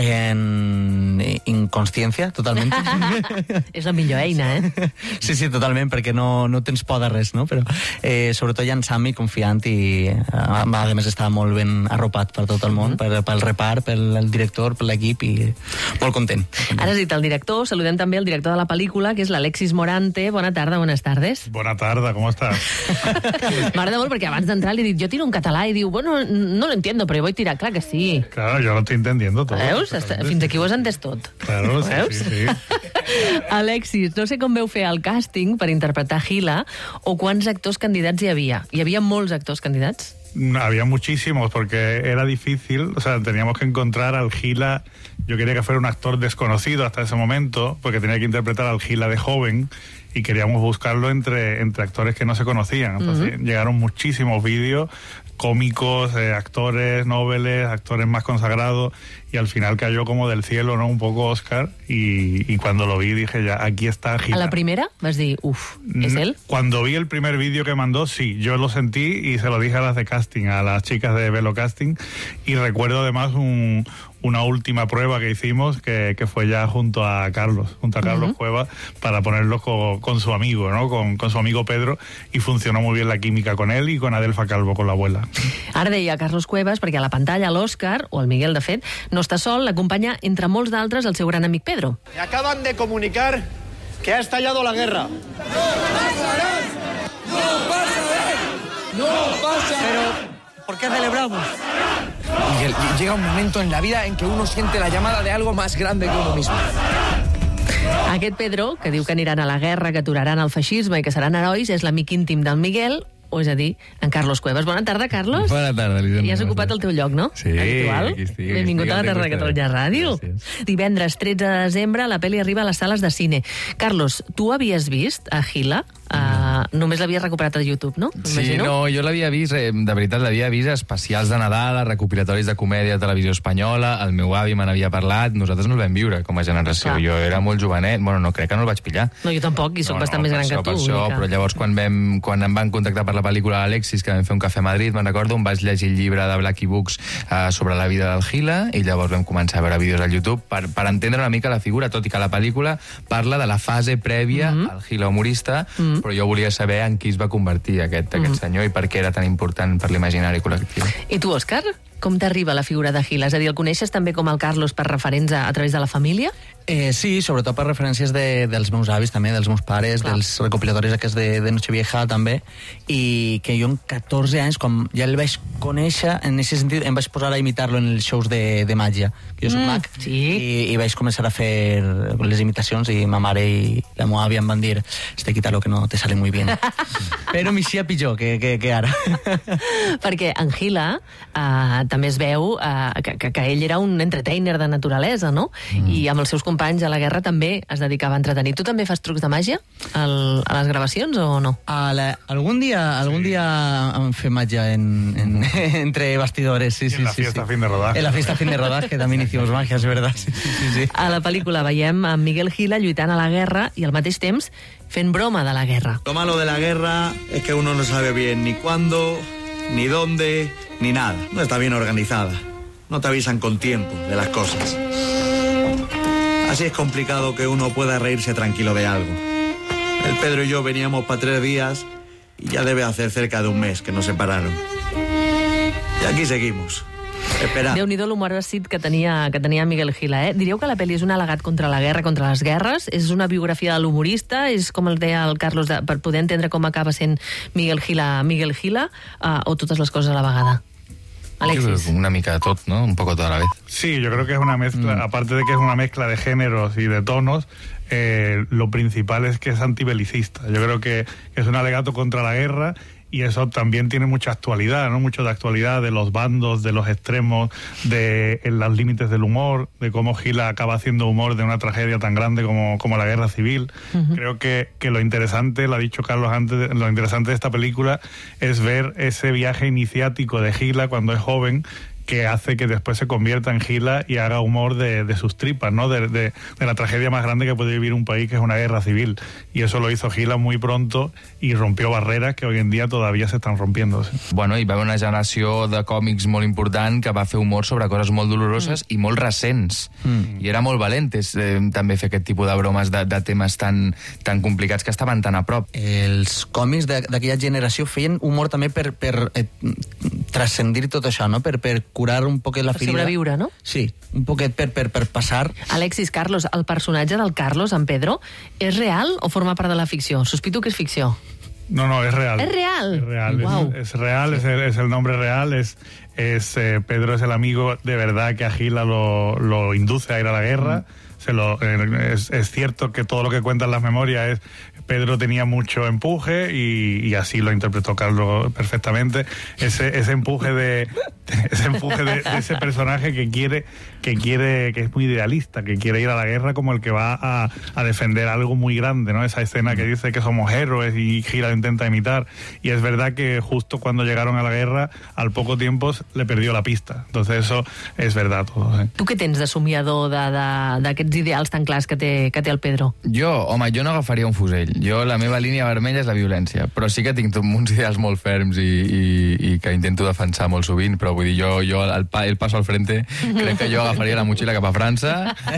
En inconsciència, totalment. És la millor eina, Sí, totalment, perquè no tens por de res, no? Però sobretot llançant-me i confiant i a més estava molt ben arropat per tot el món, pel repart, pel director, per l'equip i molt content. Ara has dit el director, saludem també el director de la pel·lícula, que és l'Alexis Morante. Bona tarda, buenas tardes. Bona tarda, ¿cómo estás? M'agrada molt perquè abans d'entrar li he dit, jo tiro un català i diu, bueno, no lo entiendo, però voy a tirar, clar que sí. Claro, yo lo estoy entendiendo todo. Veus? Fins aquí ho has entès tot. Claro, sí. Alexis, no sé com veu fer el càsting per interpretar Gila o quants actors candidats hi havia. Hi havia molts actors candidats? Había muchísimos, porque era difícil, o sea, teníamos que encontrar al Gila. Yo quería que fuera un actor desconocido hasta ese momento, porque tenía que interpretar al Gila de joven, y queríamos buscarlo entre actores que no se conocían. Entonces, llegaron muchísimos vídeos, cómicos, actores, noveles, actores más consagrados, y al final cayó como del cielo, ¿no? Un poco Òscar, y cuando lo vi dije, ya, aquí está Gila. ¿A la primera vas dir, ¿es él? Cuando vi el primer vídeo que mandó, sí, yo lo sentí y se lo dije a las de casting, a las chicas de Velo Casting, y recuerdo además una última prueba que hicimos que fue ya junto a Carlos Cuevas, para ponerlo con su amigo, ¿no? Con su amigo Pedro, y funcionó muy bien la química con él y con Adelfa Calvo, con la abuela. Ara deia Carlos Cuevas, perquè a la pantalla l'Òscar, o el Miguel de fet, no està sol, l'acompanya entre molts d'altres el seu gran amic Pedro. Me acaban de comunicar que ha estallado la guerra. ¡No pasa! Pero, ¿por qué celebramos? Miguel, llega un momento en la vida en que uno siente la llamada de algo más grande que uno mismo. Aquest Pedro, que diu que aniran a la guerra, que aturaran el feixisme i que seran herois, és l'amic íntim del Miguel, o és a dir, en Carlos Cuevas. Bona tarda, Carlos. Bona tarda, Elisenda. I has ocupat el teu lloc, no? Sí, habitual. aquí estic. Benvingut a la Terra de Catalunya Ràdio. Divendres 13 de desembre la pel·li arriba a les sales de cine. Carlos, tu havies vist a Gila? Només l'havies recuperat a YouTube, no? Sí, no, jo l'havia vist, de veritat, l'havia vist a especials de Nadal, a recopilatoris de comèdia de televisió espanyola, el meu avi me n'havia parlat, nosaltres no el vam viure com a generació. Jo era molt jovenet, bueno, no crec que no el vaig pillar. No, jo tampoc, i soc bastant més gran que tu. Per això, però llavors quan em van contactar per la pel·lícula Alexis, que vam fer un cafè a Madrid, me'n recordo, em vaig llegir el llibre de Blackie Books sobre la vida del Gila, i llavors vam començar a veure vídeos al YouTube per entendre una mica la figura, tot i que la pel·lícula parla de la fase prèvia al Gila humorista, però jo volia saber en qui es va convertir aquest senyor i per què era tan important per l'imaginari col·lectiu. I tu, Òscar, com t'arriba la figura de Gila? És a dir, el coneixes també com el Carlos per referents a través de la família? Sí, sobretot per referències dels meus avis també, dels meus pares, dels recopilatoris aquests de Nochevieja també, i que jo amb 14 anys, com ja el vaig conèixer, en aquest sentit em vaig posar a imitar-lo en els shows de màgia, que jo soc mag, i vaig començar a fer les imitacions, i ma mare i la meva àvia em van dir, quítalo que no te sale muy bien. Però m'eixia pitjor que ara. Perquè en Gila també es veu que ell era un entertainer de naturalesa, no? I amb els seus companys a la guerra també es dedicava a entretenir. Tu també fas trucs de màgia a les gravacions o no? Algun dia hem fet màgia entre bastidores, sí. En la fiesta fin de rodaje. En la fiesta fin de rodaje también hicimos magia, es verdad. Sí. A la pel·lícula veiem a Miguel Gila lluitant a la guerra i al mateix temps fent broma de la guerra. Lo malo de la guerra es que uno no sabe bien ni cuándo, ni dónde, ni nada. No está bien organizada. No te avisan con tiempo de las cosas. Así es complicado que uno pueda reírse tranquilo de algo. El Pedro y yo veníamos para 3 días y ya debe hacer cerca de un mes que nos separaron. Y aquí seguimos. Déu-n'hi-do l'humor àcid que tenia Miguel Gila, eh? Diríeu que la pel·li és un al·legat contra la guerra, contra les guerres? És una biografia de l'humorista? És, com el deia el Carlos, per poder entendre com acaba sent Miguel Gila, o totes les coses a la vegada? Alexis. Una mica de tot, ¿no? Un poco toda la vez. Sí, yo creo que es una mezcla, aparte de que es una mezcla de géneros y de tonos, lo principal es que es antibelicista. Yo creo que es un alegato contra la guerra y eso también tiene mucha actualidad, ¿no? Mucho de actualidad de los bandos, de los extremos, de los límites del humor, de cómo Gila acaba haciendo humor de una tragedia tan grande como la guerra civil. Creo que lo interesante, lo ha dicho Carlos antes, lo interesante de esta película es ver ese viaje iniciático de Gila cuando es joven, que hace que después se convierta en Gila y haga humor de sus tripas, ¿no? De la tragedia más grande que puede vivir un país, que es una guerra civil. Y eso lo hizo Gila muy pronto y rompió barreras que hoy en día todavía se están rompiendo. Bueno, hi va haver una generació de còmics molt important que va fer humor sobre coses molt doloroses i molt recents. I era molt valent també fer aquest tipus de bromes de temes tan complicats que estaven tan a prop. Els còmics d'aquella generació feien humor també per transcendir tot això, no? Per curar un poquet la ferida. Per sobreviure, no? Sí, un poquet per passar. Alexis, Carlos, el personatge del Carlos, en Pedro, és real o forma part de la ficció? Sospito que és ficció. No, es real. ¿Es real? Es real, wow. Es real, es el nombre real, Pedro es el amigo de verdad que a Gila lo induce a ir a la guerra. Es cierto que todo lo que cuentan las memorias es Pedro tenía mucho empuje y así lo interpretó Carlos perfectamente. Ese empuje de ese personaje que es muy idealista, que quiere ir a la guerra como el que va a defender algo muy grande, ¿no? Esa escena que dice que somos héroes y Gila lo intenta imitar. Y es verdad que justo cuando llegaron a la guerra, al poco tiempo le perdió la pista. Entonces eso es verdad todo. Tu què tens de somiador d'aquests ideals tan clars que té el Pedro? Jo no agafaria un fusell. La meva línia vermella és la violència, però sí que tinc uns ideals molt ferms i que intento defensar molt sovint, però vull dir, jo el passo al frente, crec que jo agafaria la motxilla cap a França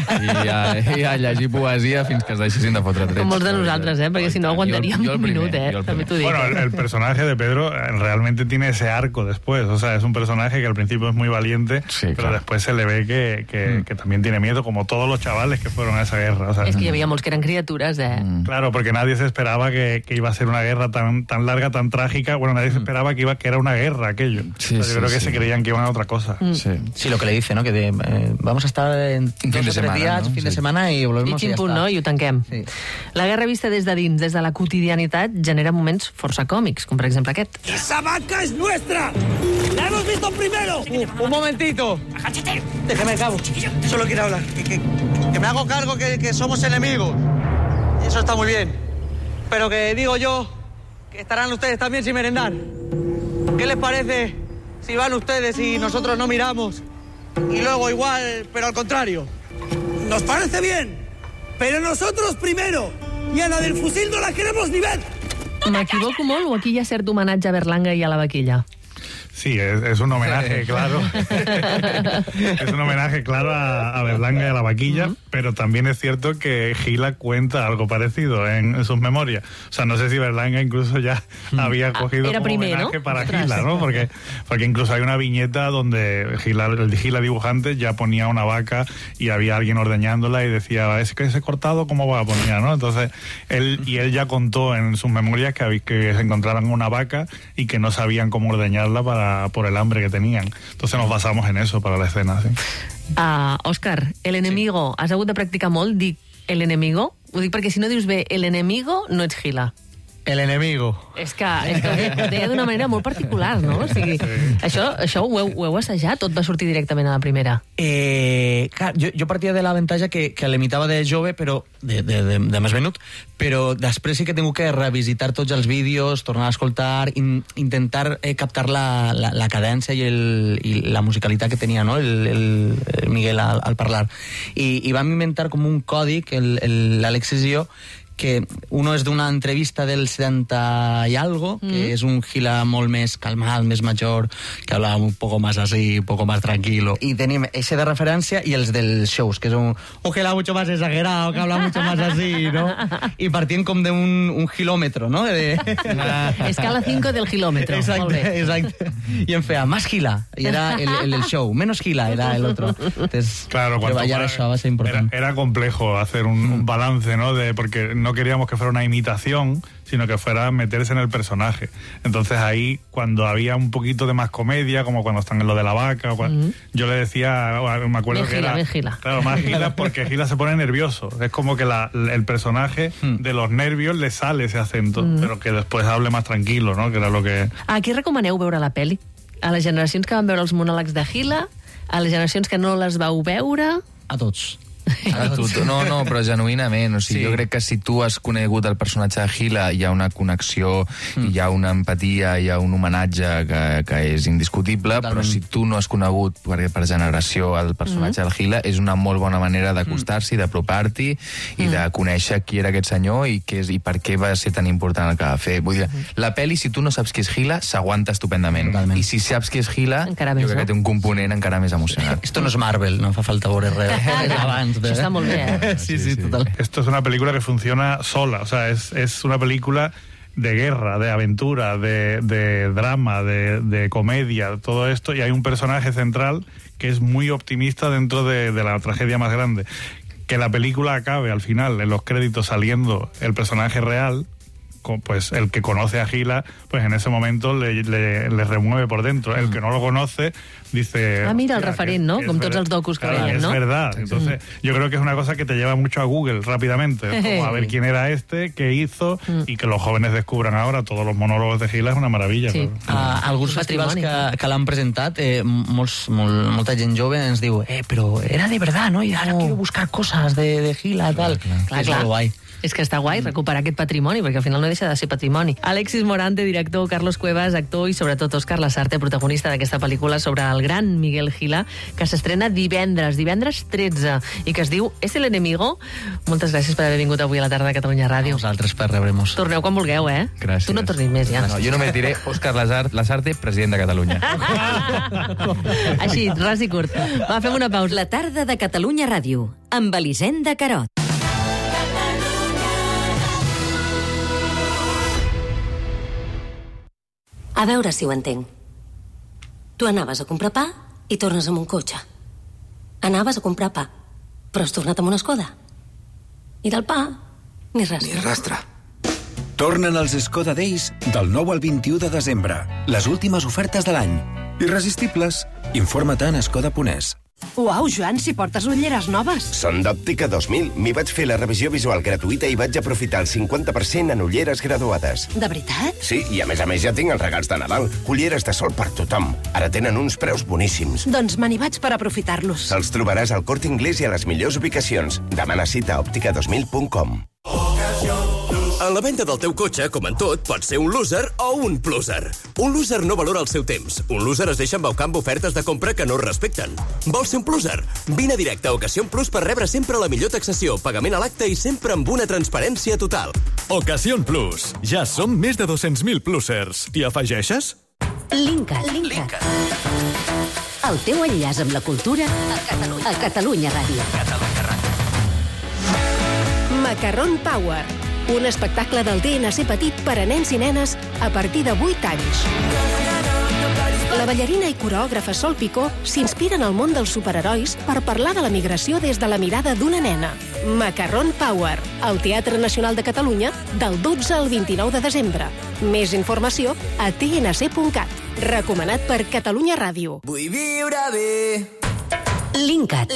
i a llegir poesia fins que es deixessin de fotre trets. Com molts de nosaltres, perquè si no aguantaríem un minut, també t'ho dic. Bueno, el personaje de Pedro realmente tiene ese arco después, o sea, es un personaje que al principio es muy valiente, sí, pero después se le ve que también tiene miedo, como todos los chavales que fueron a esa guerra. O sea, és que hi havia molts que eren criatures, Claro, porque nadie se esperaba que iba a ser una guerra tan larga, tan trágica. Bueno, nadie se esperaba que era una guerra aquello. Sí, yo creo que se creían que iban a otra cosa. Sí, lo que le dice, ¿no? Que vamos a estar en 2 o 3 días, fin de semana, i volvemos i ja està. No? I ho tanquem. Sí. La guerra vista des de dins, des de la quotidianitat, genera moments força còmics, com per exemple aquest. ¡Esa vaca es nuestra! ¡La hemos visto primero! Un momentito. Déjeme cabo. Solo quiero hablar. Que me hago cargo que somos enemigos. Y eso está muy bien. Pero que digo yo que estarán ustedes también sin merendar. ¿Qué les parece si van ustedes y nosotros no miramos? Y luego igual, pero al contrario. Nos parece bien, pero nosotros primero. Y a la del fusil no la queremos ni ver. M'equivoco molt o aquí hi ha cert homenatge a Berlanga i a la vaquilla? Sí, es un homenaje, claro. Es un homenaje, claro, a Berlanga y a la vaquilla, pero también es cierto que Gila cuenta algo parecido en sus memorias. O sea, no sé si Berlanga incluso ya había cogido como homenaje para Gila, ¿no? Porque incluso hay una viñeta donde el Gila dibujante ya ponía una vaca y había alguien ordeñándola y decía, es que ese cortado, ¿cómo va a poner, no? Entonces, él ya contó en sus memorias que se encontraban una vaca y que no sabían cómo ordeñarla por el hambre que tenían. Entonces nos basamos en eso para la escena, sí. Òscar, el enemigo, has hagut de practicar molt dir el enemigo? Ho dic perquè si no dius bé el enemigo, no ets Gila. El enemigo. És que ho deia d'una manera molt particular, no? O sigui, això ho heu assajat o et va sortir directament a la primera? Clar, jo partia de l'avantatge que l'imitava de jove, però de més venut, però després sí que he tingut que revisitar tots els vídeos, tornar a escoltar, intentar captar la cadència i la musicalitat que tenia, no? el Miguel al parlar. I vam inventar com un còdic, l'Alexis i jo, que uno és d'una entrevista del 70 y algo, que és un Gila molt més calmat, més major, que habla un poco más así, un poco más tranquilo. Y tenim ese de referència i els dels shows, que és un Gila mucho más exagerado, que habla mucho más así, ¿no? Y partien com de un kilómetro, ¿no? Escala 5 del kilómetro. Exacte. Y en fea, más Gila, y era el show, menos Gila era el otro. Entonces, claro, treballar això va ser important. Era complejo hacer un balance, ¿no? Porque no queríamos que fuera una imitación, sino que fuera meterse en el personaje. Entonces ahí, cuando había un poquito de más comedia, como cuando están en lo de la vaca, yo le decía, me acuerdo que era... Gila. Claro, más Gila, porque Gila se pone nervioso. Es como que el personaje de los nervios le sale ese acento, pero que después hable más tranquilo, ¿no? Que era lo que... A qui recomaneu veure la pel·li? A les generacions que van veure els monòlegs de Gila? A les generacions que no les vau veure? A tots. No, però genuïnament. O sigui, jo crec que si tu has conegut el personatge de Gila, hi ha una connexió, hi ha una empatia, hi ha un homenatge que és indiscutible, però si tu no has conegut per generació el personatge del Gila, és una molt bona manera d'acostar-s'hi, d'apropar-t'hi i de conèixer qui era aquest senyor i per què va ser tan important el que va fer. Vull dir, la pel·li, si tu no saps qui és Gila, s'aguanta estupendament. I si saps qui és Gila, jo crec que té un component encara més emocionant. Esto no és Marvel, no fa falta veure res abans. Això està molt bé, ¿eh? Sí, total. Esto es una película que funciona sola, o sea, es una película de guerra, de aventura, de drama, de comedia, todo esto, y hay un personaje central que es muy optimista dentro de la tragedia más grande. Que la película acabe al final, en los créditos saliendo el personaje real, pues el que conoce a Gila, pues en ese momento le remueve por dentro. El que no lo conoce dice... mira el referent, ¿no? Com tots els docus que veiem, ¿no? Es verdad. Entonces, yo creo que es una cosa que te lleva mucho a Google rápidamente. Como a ver quién era qué hizo, y que los jóvenes descubran ahora todos los monólogos de Gila es una maravilla. Sí. Alguns festivals que l'han presentat, molta gent jove ens diu però era de verdad, ¿no? Y ahora quiero buscar cosas de Gila, tal. Clar. És que està guai recuperar aquest patrimoni, perquè al final no deixa de ser patrimoni. Alexis Morante, director, Carlos Cuevas, actor, i sobretot Òscar Lasarte, protagonista d'aquesta pel·lícula sobre el gran Miguel Gila, que s'estrena divendres 13, i que es diu Es el enemigo. Moltes gràcies per haver vingut avui a la tarda de Catalunya Ràdio. Nosaltres per rebre'ns. Torneu quan vulgueu, Gràcies. Tu no tornis més, ja. No, jo només diré Òscar Lasarte, president de Catalunya. Així, ras i curt. Va, fem una pausa. La tarda de Catalunya Ràdio, amb Elisenda Carot. A veure si ho entenc. Tu anaves a comprar pa i tornes amb un cotxe. Anaves a comprar pa, però has tornat amb una Skoda. I del pa, ni rastre. Ni rastre. Tornen els Skoda Days del 9 al 21 de desembre. Les últimes ofertes de l'any. Irresistibles. Informa't a skoda.es. Uau, Joan, si portes ulleres noves. Són d'Òptica 2000. M'hi vaig fer la revisió visual gratuïta i vaig aprofitar el 50% en ulleres graduades. De veritat? Sí, i a més ja tinc els regals de Nadal. Ulleres de sol per tothom. Ara tenen uns preus boníssims. Doncs me n'hi vaig per aprofitar-los. Els trobaràs al Corte Inglés i a les millors ubicacions. Demana cita a òptica2000.com. En la venda del teu cotxe, com en tot, pots ser un loser o un pluser. Un loser no valora el seu temps. Un loser es deixa embaucar amb ofertes de compra que no respecten. Vols ser un pluser? Vine directe a Ocasión Plus per rebre sempre la millor taxació, pagament a l'acte i sempre amb una transparència total. Ocasión Plus. Ja som més de 200.000 plusers. T'hi afegeixes? Linkat. El teu enllaç amb la cultura a Catalunya Ràdio. Macarrón Power. Un espectacle del DNC petit per a nens i nenes a partir de 8 anys. La ballarina i coreògrafa Sol Picó s'inspira en el món dels superherois per parlar de la migració des de la mirada d'una nena. Macarrón Power, al Teatre Nacional de Catalunya, del 12 al 29 de desembre. Més informació a tnc.cat. Recomanat per Catalunya Ràdio. Vull viure bé. Linkat.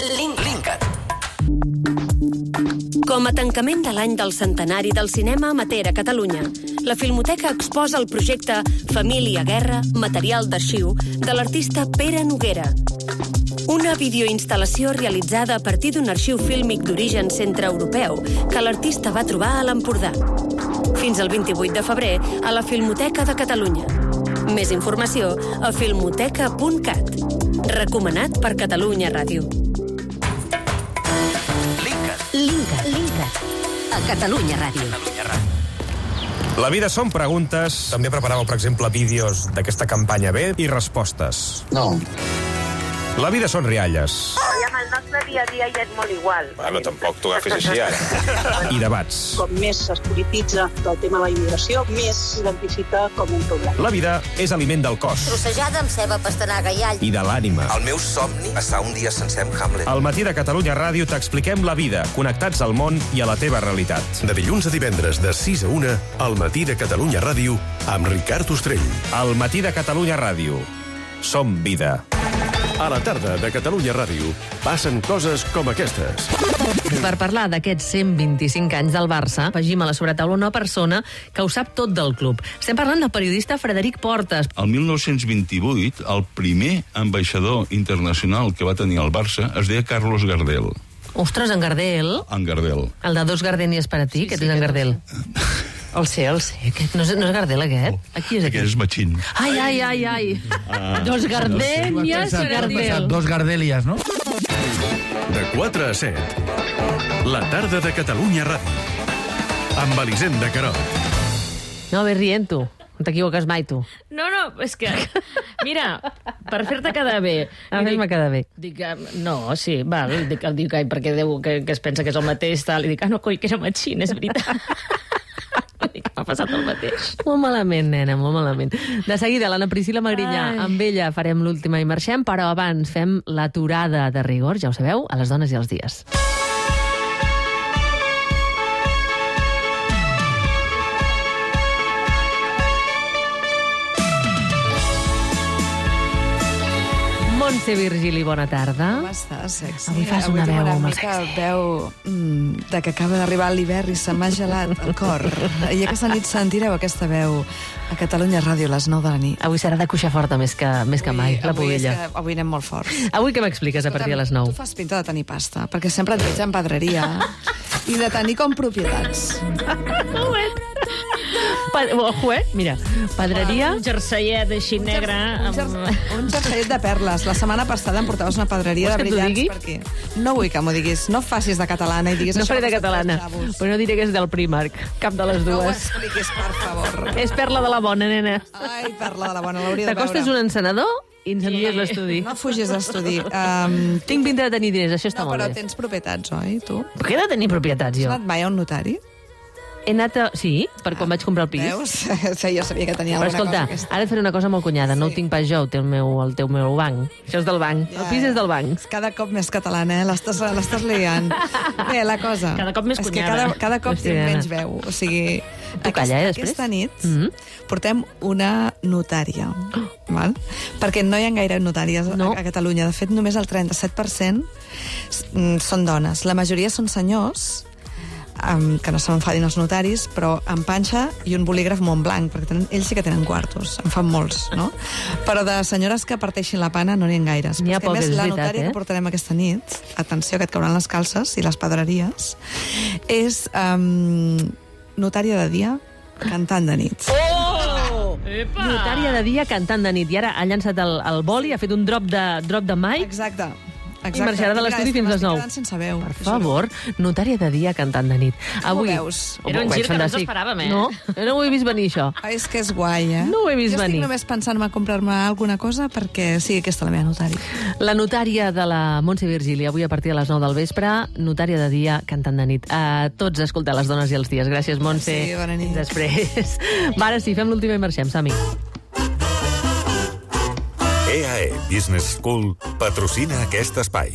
Com a tancament de l'any del centenari del cinema amateur a Catalunya, la Filmoteca exposa el projecte Família Guerra, material d'arxiu, de l'artista Pere Noguera. Una videoinstal·lació realitzada a partir d'un arxiu fílmic d'origen centreeuropeu que l'artista va trobar a l'Empordà. Fins al 28 de febrer a la Filmoteca de Catalunya. Més informació a filmoteca.cat. Recomanat per Catalunya Ràdio. Linkat. a Catalunya Ràdio. La vida són preguntes. També preparàveu, per exemple, vídeos d'aquesta campanya B i respostes. No. La vida són rialles. I amb el nostre dia a dia ja és molt igual. Bueno, tampoc t'ho agafis així, ara. I debats. Com més es polititza el tema de la immigració, més s'identifica com un problema. La vida és aliment del cos. Trossejada amb ceba, pastanaga i all. I de l'ànima. El meu somni, passar un dia sencer amb Hamlet. Al matí de Catalunya Ràdio t'expliquem la vida, connectats al món i a la teva realitat. De dilluns a divendres, de 6 a 1, al matí de Catalunya Ràdio, amb Ricard Ostrell. Al matí de Catalunya Ràdio. Som vida. A la tarda de Catalunya Ràdio passen coses com aquestes. Per parlar d'aquests 125 anys del Barça, afegim a la sobretaula una persona que ho sap tot del club. Estem parlant del periodista Frederic Portes. El 1928, el primer ambaixador internacional que va tenir el Barça es deia Carlos Gardel. Ostres, en Gardel. En Gardel. El de Dos Gardenies per a ti, que és en Gardel. El sé. No és Gardel, aquest? Aquí és Aquest és Machín. Ai. Dos Gardenies i Gardel. Dos Gardelies, no? De 4 a 7. La tarda de Catalunya Ràdio. Amb Elisenda Querol. No, ves rient, tu. No t'equivoques mai, tu. No, és que... Mira, per fer-te quedar bé... Fes-me quedar bé. Dic, no, sí, val, dic, perquè Déu que es pensa que és el mateix, tal, i dic, no, coi, que era Machín, és veritat. M'ha passat el mateix. Molt malament, nena, molt malament. De seguida, l'Anna Priscila Magrinyà. Amb ella farem l'última i marxem, però abans fem l'aturada de rigor, ja ho sabeu, a les dones i els dies. Montse Virgili, bona tarda. Com estàs, sexy? Avui fas una veu molt sexy. Veu de que acaba d'arribar l'hivern i se m'ha gelat el cor. I aquesta nit sentireu aquesta veu a Catalunya Ràdio a les 9 de la nit. Avui serà de cuixar forta més que mai, la pubilla. Avui anem molt forts. Avui què m'expliques a partir de les 9? Tu fas pinta de tenir pasta, perquè sempre et veig en pedreria i de tenir com propietats. Mira, pedreria... Un jerseiet així negre... Un jerseiet de perles. La setmana passada em portaves una pedreria de brillants perquè... No vull que m'ho diguis. No facis de catalana i diguis... No faré de catalana, però no diré que és del Primark. Cap de les dues. No ho expliquis, per favor. És perla de la bona, nena. Ai, perla de la bona, l'hauria de veure. T'acostes un encenedor i encendies l'estudi. No fugis d'estudi. Tinc pinta de tenir diners, això està molt bé. No, però tens propietats, oi, tu? Però què he de tenir propietats, jo? Has anat mai a un notari? He anat a... Sí, per quan vaig comprar el pis. Veus? Sí, jo sabia que tenia però alguna escolta, cosa. Ara et faré una cosa molt cunyada. No ho tinc pas jo, el teu meu banc. Això és del banc. El pis és del banc. Cada cop més catalana, l'estàs liant. Bé, la cosa... Cada cop més És cunyada. que cada cop tinc menys veu. O sigui, tu calla, després? Aquesta nit portem una notària. Val? Perquè no hi ha gaire notàries a Catalunya. De fet, només el 37% són dones. La majoria són senyors, que no se m'enfadin els notaris, però amb panxa i un bolígraf Montblanc, perquè ells sí que tenen quartos, en fan molts, no? Però de senyores que parteixin la pana no n'hi ha gaires. N'hi ha poques, és la veritat, notària que portarem aquesta nit, atenció, que et cauran les calces i les pedreries, és notària de dia, cantant de nit. Oh! Epa! Notària de dia, cantant de nit. I ara ha llançat el boli, ha fet un drop de mic. Exacte. I marxarà de l'estudi fins les 9. Sense veu. Per favor, notària de dia, cantant de nit. Avui... Ho veus? Era un gir que no ens esperàvem, No, no ho he vist venir, això. És que és guai, eh? No ho he vist Jo venir. estic només pensant-me a comprar-me alguna cosa perquè sigui aquesta la meva notària. La notària de la Montse Virgili, avui a partir de les 9 del vespre, notària de dia, cantant de nit. A tots a escoltar les dones i els dies. Gràcies, Montse. Sí, bona nit. Després. Va, ara sí, fem l'última i marxem, Sami. EAE Business School patrocina aquest espai.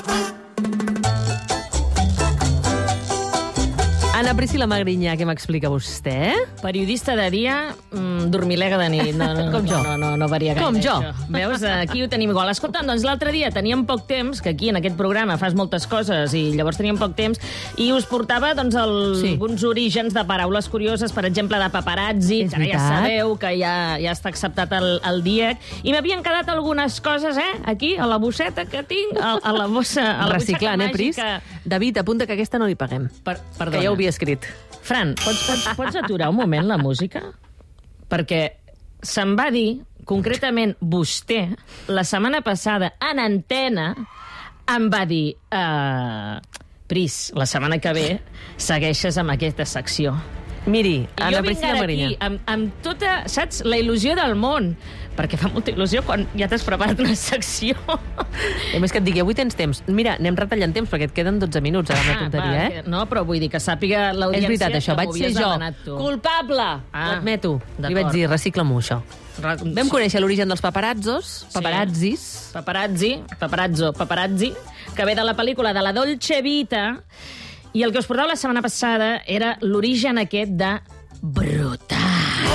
Anna Priscila Magrinyà, què m'explica vostè? Periodista de dia, dormilega de nit. Com jo. No varia gaire. Com jo. Això. Veus? Aquí ho tenim igual. Escolta, doncs l'altre dia teníem poc temps, que aquí en aquest programa fas moltes coses i llavors teníem poc temps, i us portava doncs, alguns orígens de paraules curioses, per exemple, de paparazzi, que ara ja sabeu que ja està acceptat el DIEC, i m'havien quedat algunes coses, aquí, a la bosseta que tinc, a la bossa, a la reciclant, butxaca màgica. David, apunta que aquesta no li paguem. Perdona. Que ja ho havia escrit. Fran, pots aturar un moment la música? Perquè se'm va dir, concretament vostè, la setmana passada, en antena, em va dir... Pris, la setmana que ve segueixes amb aquesta secció. Miri, Anna jo vinc Priscila ara Magriña. aquí amb tota, saps, la il·lusió del món, perquè fa molta il·lusió quan ja t'has preparat una secció. A més que et digui, avui tens temps. Mira, anem retallant temps, perquè et queden 12 minuts, ara una tonteria, eh? No, però vull dir que sàpiga l'audiència... És veritat, això, que vaig m'ho ser havies jo. demanat tu. Culpable! L'admeto. Li vaig dir, recicla-m'ho, això. Vam conèixer l'origen dels paparazzis, paparazzi, que ve de la pel·lícula de la Dolce Vita, i el que us portava la setmana passada era l'origen aquest de brutal.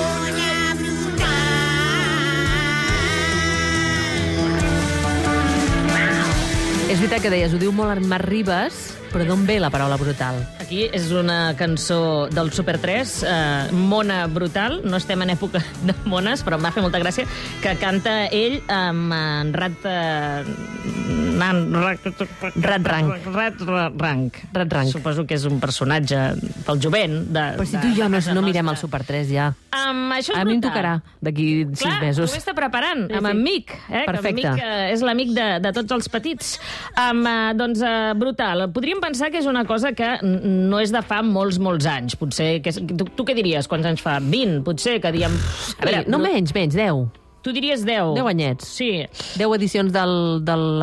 És veritat que deies, ho diu molt en Marc Ribas, però d'on ve la paraula brutal? Aquí és una cançó del Super 3, Mona Brutal. No estem en època de mones, però em va fer molta gràcia, que canta ell amb en Rat-Rank. Suposo que és un personatge pel jovent. Però si tu i jo no mirem el Super 3 ja. Això és a mi em brutal. tocarà d'aquí 6 mesos. Clar, ho està preparant Sí, amb sí. en Mic, Perfecte. que en Mic és l'amic de tots els petits. Doncs brutal. Podríem pensar que és una cosa que no és de fa molts anys. Potser, tu què diries? Quants anys fa? 20, potser, que diem... A veure, no menys, 10. Tu diries 10. 10 anyets. Sí. 10 edicions del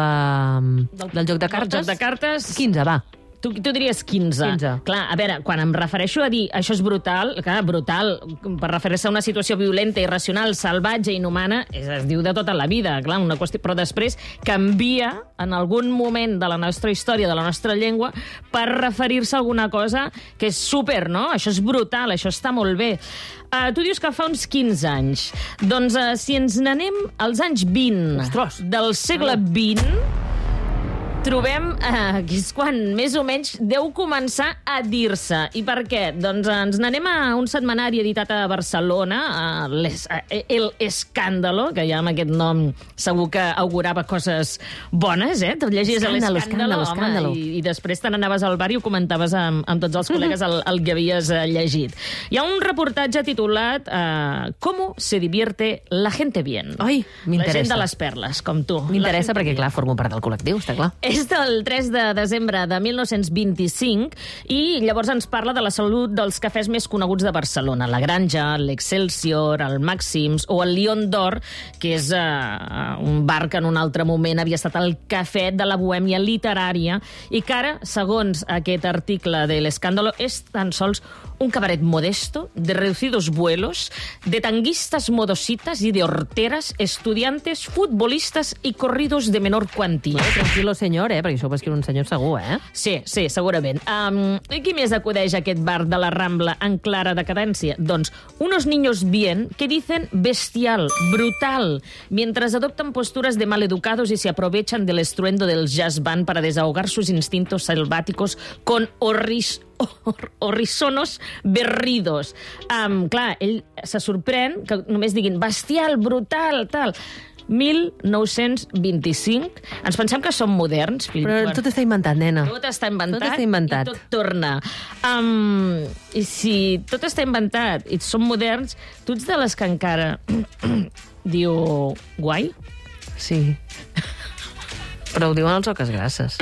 joc de cartes. Del joc de cartes. 15, va. Tu diries 15. Clar, a veure, quan em refereixo a dir això és brutal, clar, brutal, per referir-se a una situació violenta, irracional, salvatge, inhumana, es diu de tota la vida, clar, una qüestió, però després canvia en algun moment de la nostra història, de la nostra llengua, per referir-se a alguna cosa que és súper, no? Això és brutal, això està molt bé. Tu dius que fa uns 15 anys. Doncs si ens n'anem als anys 20 del segle XX, trobem que és quan més o menys deu començar a dir-se. I per què? Doncs ens n'anem a un setmanari editat a Barcelona, El Escándalo, que ja amb aquest nom segur que augurava coses bones, eh? Tu llegies Escándalo. I després te n'anaves al bar i ho comentaves amb tots els col·legues el que havies llegit. Hi ha un reportatge titulat ¿Cómo se divierte la gente bien? Ai, la gent de les perles, com tu. M'interessa perquè, clar, formo part del col·lectiu, està clar. És del 3 de desembre de 1925 i llavors ens parla de la salut dels cafès més coneguts de Barcelona. La Granja, l'Excelsior, el Màxims o el Lion d'Or, que és un bar que en un altre moment havia estat el cafè de la bohèmia literària i que ara, segons aquest article de l'Escándalo, és tan sols un cabaret modesto, de reducidos vuelos, de tanguistas modositas y de horteras, estudiantes, futbolistas y corridos de menor cuantía. Bueno, tranquilo, senyor, perquè això ho va escriure un senyor segur, eh? Sí, segurament. I qui més acudeix a aquest bar de la Rambla en clara decadència? Doncs unos niños bien que dicen bestial, brutal, mientras adoptan posturas de maleducados y se aprovechan del estruendo del jazz band para desahogar sus instintos selváticos con horrisonos berridos. Clar, ell se sorprèn que només diguin bestial, brutal, tal. 1925. Ens pensem que som moderns. Però tot està inventat, nena. Tot està inventat, tot està inventat. I tot torna. I si tot està inventat i som moderns, tu ets de les que encara diu guai? Sí. Però ho diuen els oques grasses.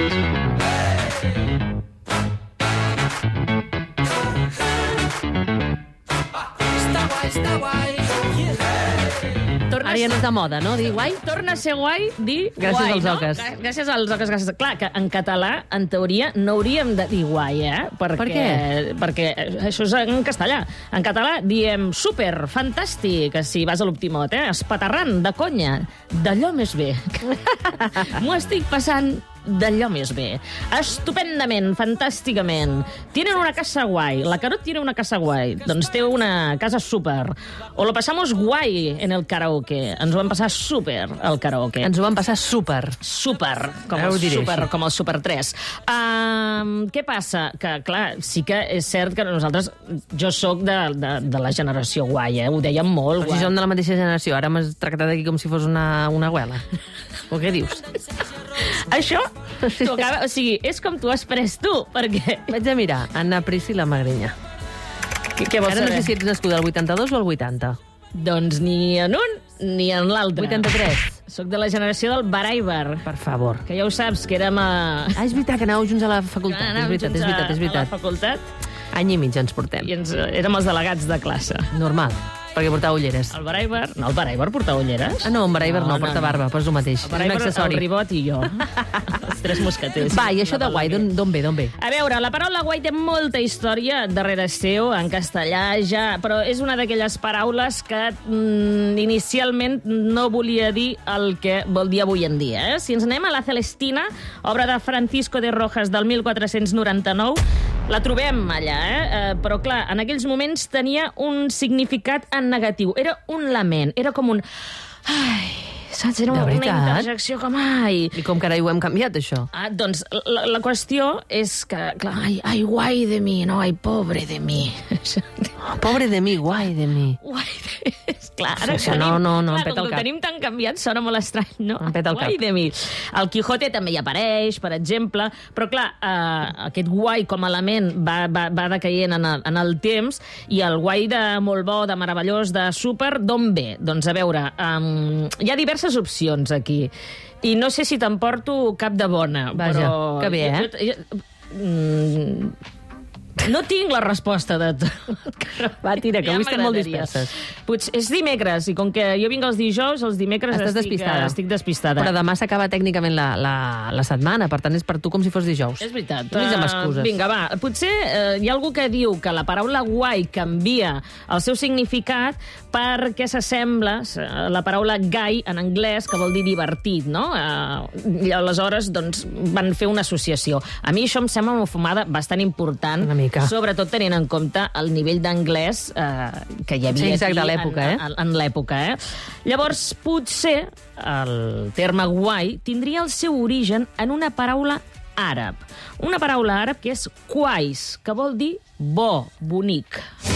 Està guai. Ara ja no és de moda, no? Dir guai? Torna a ser guai, dir gràcies guai, als no? oques. Gràcies als oques. Clar, que en català, en teoria, no hauríem de dir guai, eh? Per què? Perquè això és en castellà. En català diem super, fantàstic, si vas a l'Optimot, espaterrant, de conya, d'allò més bé. M'ho estic passant d'allò més bé. Estupendament, fantàsticament. Tienen una casa guai. La Carot tiene una casa guai. Doncs té una casa super. O lo pasamos guai en el karaoke. Ens ho vam passar super al karaoke. Ens ho vam passar super. Super, com el Super 3. Què passa? Que, clar, sí que és cert que nosaltres... Jo sóc de la generació guai, Ho dèiem molt guai. Si som de la mateixa generació, ara m'has tractat aquí com si fos una abuela. O què dius? Això, o sigui, és com tu has pres tu, perquè... Vaig a mirar, Anna Priscila Magriña. Què vols saber? Ara no sé saber? si ets nascuda al 82 o al 80. Doncs ni en un ni en l'altre. 83. Soc de la generació del Baraibar. Per favor. Que ja ho saps, que érem a... És veritat que anàveu junts a la facultat. És veritat. A la facultat. Any i mig ens portem. I érem els delegats de classe. Normal. Perquè portava ulleres. El Baraibar... No, el Baraibar portava ulleres? Ah, no, en Baraibar no, porta barba, però és el mateix. El Baraibar, el Ribot i jo. Els tres mosqueters. Va, i això de guai, d'on ve? A veure, la paraula guai té molta història darrere seu, en castellà ja, però és una d'aquelles paraules que inicialment no volia dir el que vol dir avui en dia. Si ens anem a La Celestina, obra de Francisco de Rojas del 1499, la trobem allà, però clar, en aquells moments tenia un significat en negatiu. Era un lament, era com un... Ai, saps? Era una interjecció com... Ai. I com que ara ho hem canviat, això? Doncs la qüestió és que, clar, ai, guai de mi, no? Ai, pobre de mi. Pobre de mi, guai de mi. Guai de mi. Clar, ara no, em peta el cap. Com que tenim tan canviat, sona molt estrany, no? Em peta el cap. Guai de mi. El Quijote també hi apareix, per exemple, però clar, aquest guai com a element va decaient en el temps, i el guai de molt bo, de meravellós, de súper, d'on ve? Doncs a veure, hi ha diverses opcions aquí, i no sé si te'n porto cap de bona. Vaja, però que bé, no tinc la resposta de tot. Va, tira, que avui estem molt disperses. Potser és dimecres, i com que jo vinc els dijous, els dimecres estic despistada. Però demà s'acaba tècnicament la setmana, per tant és per tu com si fos dijous. És veritat. No ens amb excuses. Vinga, va. Potser hi ha algú que diu que la paraula guai canvia el seu significat perquè s'assembla a la paraula guy en anglès, que vol dir divertit, no? I aleshores doncs, van fer una associació. A mi això em sembla una fumada bastant important, sobretot tenint en compte el nivell d'anglès que hi havia aquí en l'època. Llavors, potser el terme guai tindria el seu origen en una paraula àrab. Una paraula àrab que és quais, que vol dir bo, bonic.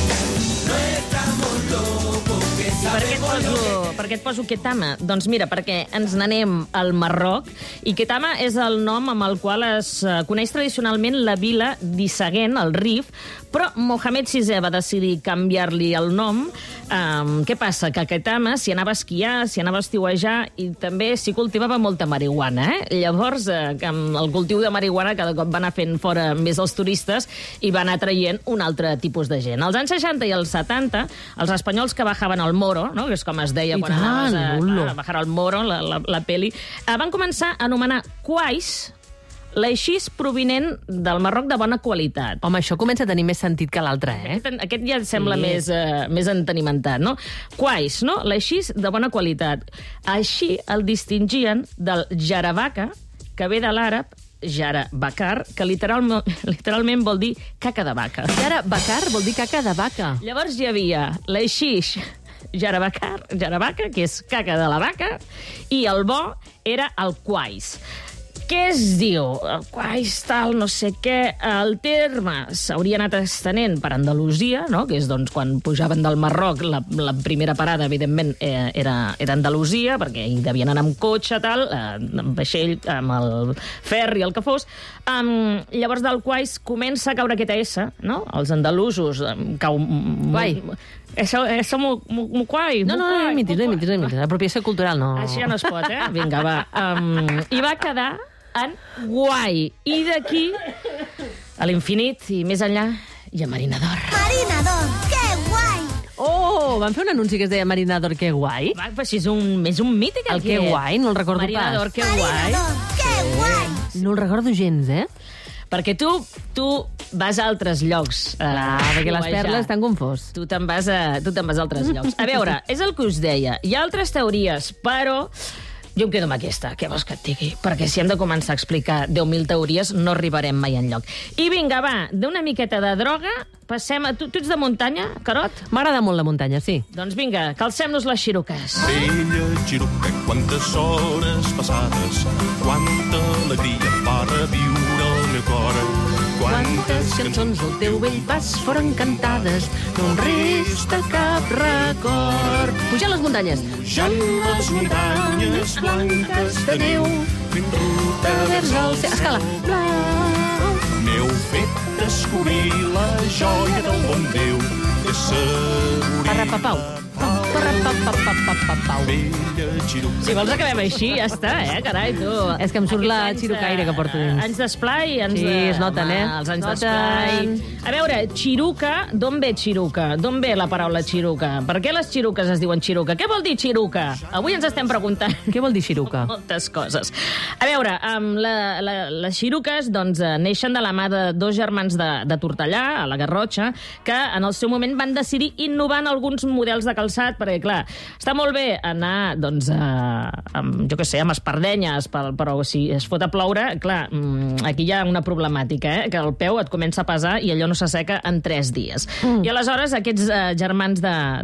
Per què et poso Ketama? Doncs mira, perquè ens n'anem al Marroc, i Ketama és el nom amb el qual es coneix tradicionalment la vila d'Issaguén, al Rif, però Mohamed VI va decidir canviar-li el nom. Què passa? Que a Ketama s'hi anava a esquiar, s'hi anava a estiuejar, i també s'hi cultivava molta marihuana. Llavors, amb el cultiu de marihuana cada cop va anar fent fora més els turistes i va anar traient un altre tipus de gent. Als anys 60 i els 70, els espanyols que bajaven al Moro, no? Que és com es deia quan anaves a bajar al Moro, la peli, van començar a anomenar quais l'aixís provinent del Marroc de bona qualitat. Home, això comença a tenir més sentit que l'altre, Aquest ja et sembla més entenimentat, no? Quais, no? L'aixís de bona qualitat. Així el distingien del jarabaca, que ve de l'àrab jarabacar, que literalment vol dir caca de vaca. Jarabacar vol dir caca de vaca. Llavors hi havia l'aixix jarabaca, que és caca de la vaca, i el bo era el quais. Què es diu? Quais, tal, no sé què. El terme s'hauria anat estenent per Andalusia, no? Que és doncs, quan pujaven del Marroc, la primera parada, evidentment, era Andalusia, perquè hi devien anar amb cotxe, tal, amb vaixell, amb el ferri, el que fos. Llavors, del quais comença a caure aquesta S, no? Els andalusos cau... Guai. Eso mu quai. No imitis. Apropiació cultural, no. Així ja no es pot, Vinga, va. I va quedar en guai. I d'aquí, a l'infinit i més enllà, hi ha Marinador. Marinador, que guai! Oh, van fer un anunci que es deia Marinador, que guai. Va, però si és un mític. El que guai, no el recordo pas. Marinador, que guai. Marinador, que guai! No el recordo gens, Perquè tu vas a altres llocs. Perquè les perles estan confós. Tu te'n vas a altres llocs. A veure, és el que us deia. Hi ha altres teories, però jo em quedo amb aquesta. Què vols que et digui? Perquè si hem de començar a explicar 10.000 teories, no arribarem mai enlloc. I vinga, va, d'una miqueta de droga, passem a... Tu ets de muntanya, Carot? M'agrada molt la muntanya, sí. Doncs vinga, calcem-nos les xiruques. Vella xiruca, quantes hores passades, quanta alegria va reviure el meu cor. Quantes cançons del teu vell pas foren cantades, no em resta cap record. Pujar les muntanyes. Pujant les muntanyes blanques de neu, fent ruta vers el Escala. blau. M'heu fet descobrir la joia del bon Déu, que Parrapapau. Parrapapau. Si vols acabem així, ja està, carai, tu. És que em surt la xirucaire que porto dins. Anys d'esplai, Sí, es noten, Els anys d'esplai. A veure, xiruca, d'on ve xiruca? D'on ve la paraula xiruca? Per què les xiruques es diuen xiruca? Què vol dir xiruca? Avui ens estem preguntant. Què vol dir xiruca? Moltes coses. A veure, les xiruques doncs, neixen de la mà de dos germans de Tortellà, a la Garrotxa, que en el seu moment van decidir innovar en alguns models de calçat, perquè, clar, està molt bé anar, doncs, amb espardenyes, però si es fot a ploure, clar, aquí hi ha una problemàtica, que el peu et comença a pesar i allò no s'asseca en 3 dies. I aleshores aquests germans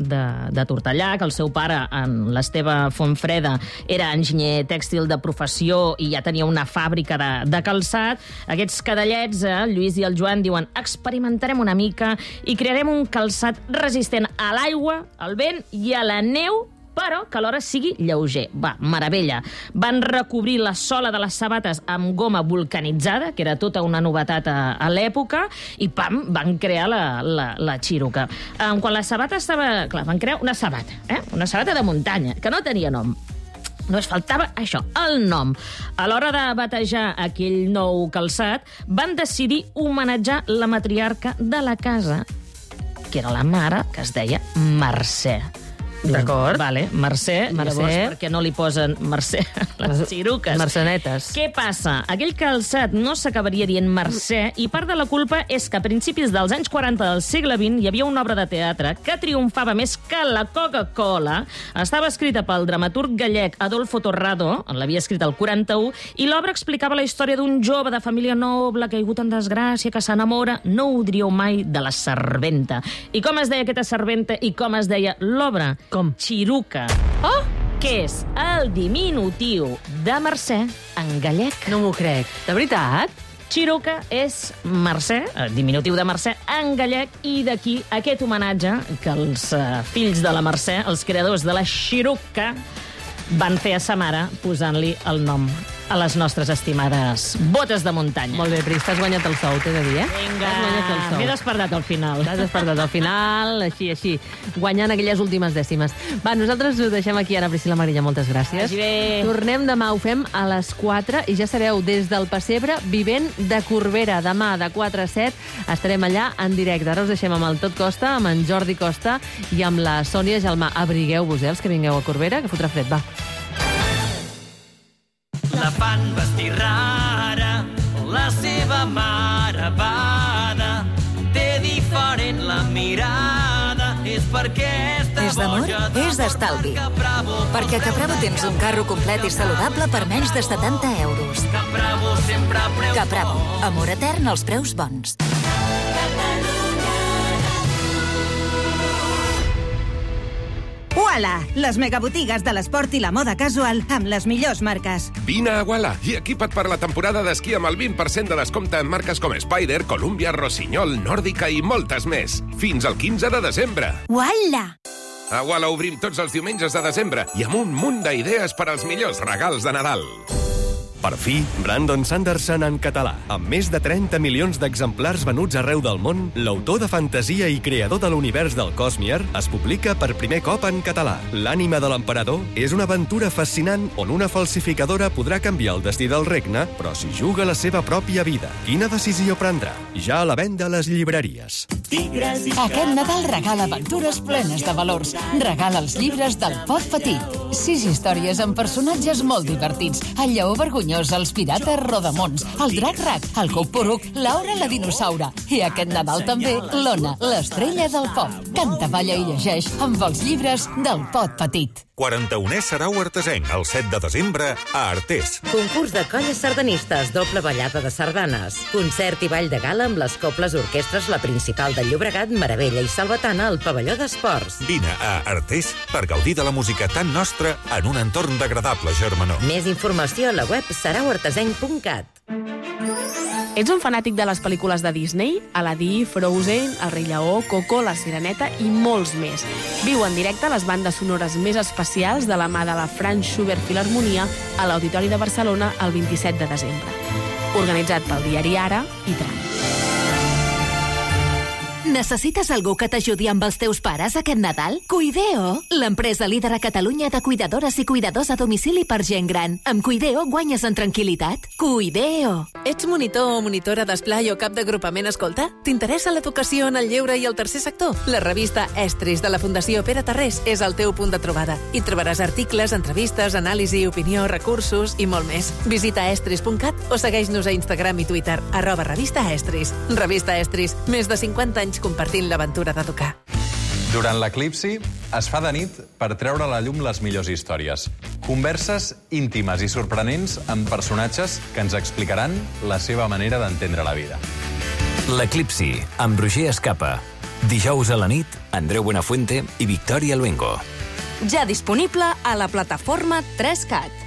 de Tortellà, que el seu pare, en l'Esteve Fontfreda, era enginyer tèxtil de professió i ja tenia una fàbrica de calçat, aquests cadellets, el Lluís i el Joan, diuen experimentarem una mica i crearem un calçat resistent a l'aigua, al vent i a la neu, però que alhora sigui lleuger. Va, meravella. Van recobrir la sola de les sabates amb goma vulcanitzada, que era tota una novetat a l'època, i pam, van crear la xiruca. Quan la sabata estava... Clar, van crear una sabata, una sabata de muntanya, que no tenia nom. Només faltava això, el nom. A l'hora de batejar aquell nou calçat, van decidir homenatjar la matriarca de la casa, que era la mare, que es deia Mercè. D'acord. Vale, Mercè. Llavors, per què no li posen Mercè a les xiruques? Mercenetes. Què passa? Aquell calçat no s'acabaria dient Mercè i part de la culpa és que a principis dels anys 40 del segle XX hi havia una obra de teatre que triomfava més que la Coca-Cola. Estava escrita pel dramaturg gallec Adolfo Torrado, l'havia escrit el 41, i l'obra explicava la història d'un jove de família noble caigut en desgràcia, que s'enamora. No ho diríeu mai de la serventa. I com es deia aquesta serventa i com es deia l'obra? Com? Xiruca. Oh! Que és el diminutiu de Mercè en gallec. No m'ho crec. De veritat? Xiruca és Mercè, diminutiu de Mercè, en gallec, i d'aquí aquest homenatge que els fills de la Mercè, els creadors de la xiruca, van fer a sa mare posant-li el nom a les nostres estimades botes de muntanya. Molt bé, Pris, t'has guanyat el sou, t'he de dir, Vinga, m'he despertat al final. T'has despertat al final, així, guanyant aquelles últimes dècimes. Va, nosaltres ho deixem aquí, Anna Priscila Marilla, moltes gràcies. Vagi bé. Tornem demà, ho fem a les 4, i ja sabeu, des del Pessebre, vivent de Corbera. Demà, de 4 a 7, estarem allà en directe. Ara us deixem amb el Tot Costa, amb en Jordi Costa i amb la Sònia Gelmà. Abrigueu-vos, els que vingueu a Corbera, que fotrà fred, va. La fan vestir rara, la seva mare bada, té diferent la mirada, és perquè És d'amor? És d'estalvi. Perquè a Capravo tens un carro complet i saludable per menys de 70 euros. Capravo sempre preu Capravo, amor etern als preus bons. Uala! Les megabotigues de l'esport i la moda casual amb les millors marques. Vine a Uala i equipa't per la temporada d'esquí amb el 20% de descompte en marques com Spider, Columbia, Rossinyol, Nòrdica i moltes més. Fins al 15 de desembre. Uala! A Uala obrim tots els diumenges de desembre i amb un munt d'idees per als millors regals de Nadal. Per fi, Brandon Sanderson en català. Amb més de 30 milions d'exemplars venuts arreu del món, l'autor de fantasia i creador de l'univers del Cosmier es publica per primer cop en català. L'ànima de l'emperador és una aventura fascinant on una falsificadora podrà canviar el destí del regne, però si juga la seva pròpia vida. Quina decisió prendrà? Ja a la venda a les llibreries. Aquest Nadal regala aventures plenes de valors. Regala els llibres del Pot Petit. 6 històries amb personatges molt divertits. El lleó vergonyós, els pirates rodamons, el drac rac, el cuc poruc, l'Aura la dinosaura. I aquest Nadal també l'Ona, l'estrella del pop. Canta, balla i llegeix amb els llibres del Pot Petit. 41è Sarau Artesenc, el 7 de desembre, a Artés. Concurs de colles sardanistes, doble ballada de sardanes. Concert i ball de gala amb les cobles orquestres La Principal de Llobregat, Meravella i Salvatana al pavelló d'esports. Vine a Artés per gaudir de la música tan nostra en un entorn d'agradable germanor. Més informació a la web sarauartesenc.cat. Ets un fanàtic de les pel·lícules de Disney? Aladí, Frozen, El rei Lleó, Coco, La Sireneta i molts més. Viu en directe les bandes sonores més especials de la mà de la Franz Schubert Filharmonia a l'Auditori de Barcelona el 27 de desembre. Organitzat pel diari Ara i Tram. Necessites algú que t'ajudi amb els teus pares aquest Nadal? Cuideo, l'empresa líder a Catalunya de cuidadores i cuidadors a domicili per gent gran. Amb Cuideo guanyes en tranquil·litat. Cuideo. Ets monitor o monitora d'esplai o cap d'agrupament escolta? T'interessa l'educació en el lleure i el tercer sector? La revista Estris de la Fundació Pere Tarrés és el teu punt de trobada. Hi trobaràs articles, entrevistes, anàlisi, opinió, recursos i molt més. Visita estris.cat o segueix-nos a Instagram i Twitter, @revistaestris. Revista Estris, més de 50 anys compartint l'aventura d'educar. Durant l'eclipsi es fa de nit per treure a la llum les millors històries. Converses íntimes i sorprenents amb personatges que ens explicaran la seva manera d'entendre la vida. L'eclipsi, amb Roger Escapa. Dijous a la nit, Andreu Buenafuente i Victòria Luengo. Ja disponible a la plataforma 3CAT.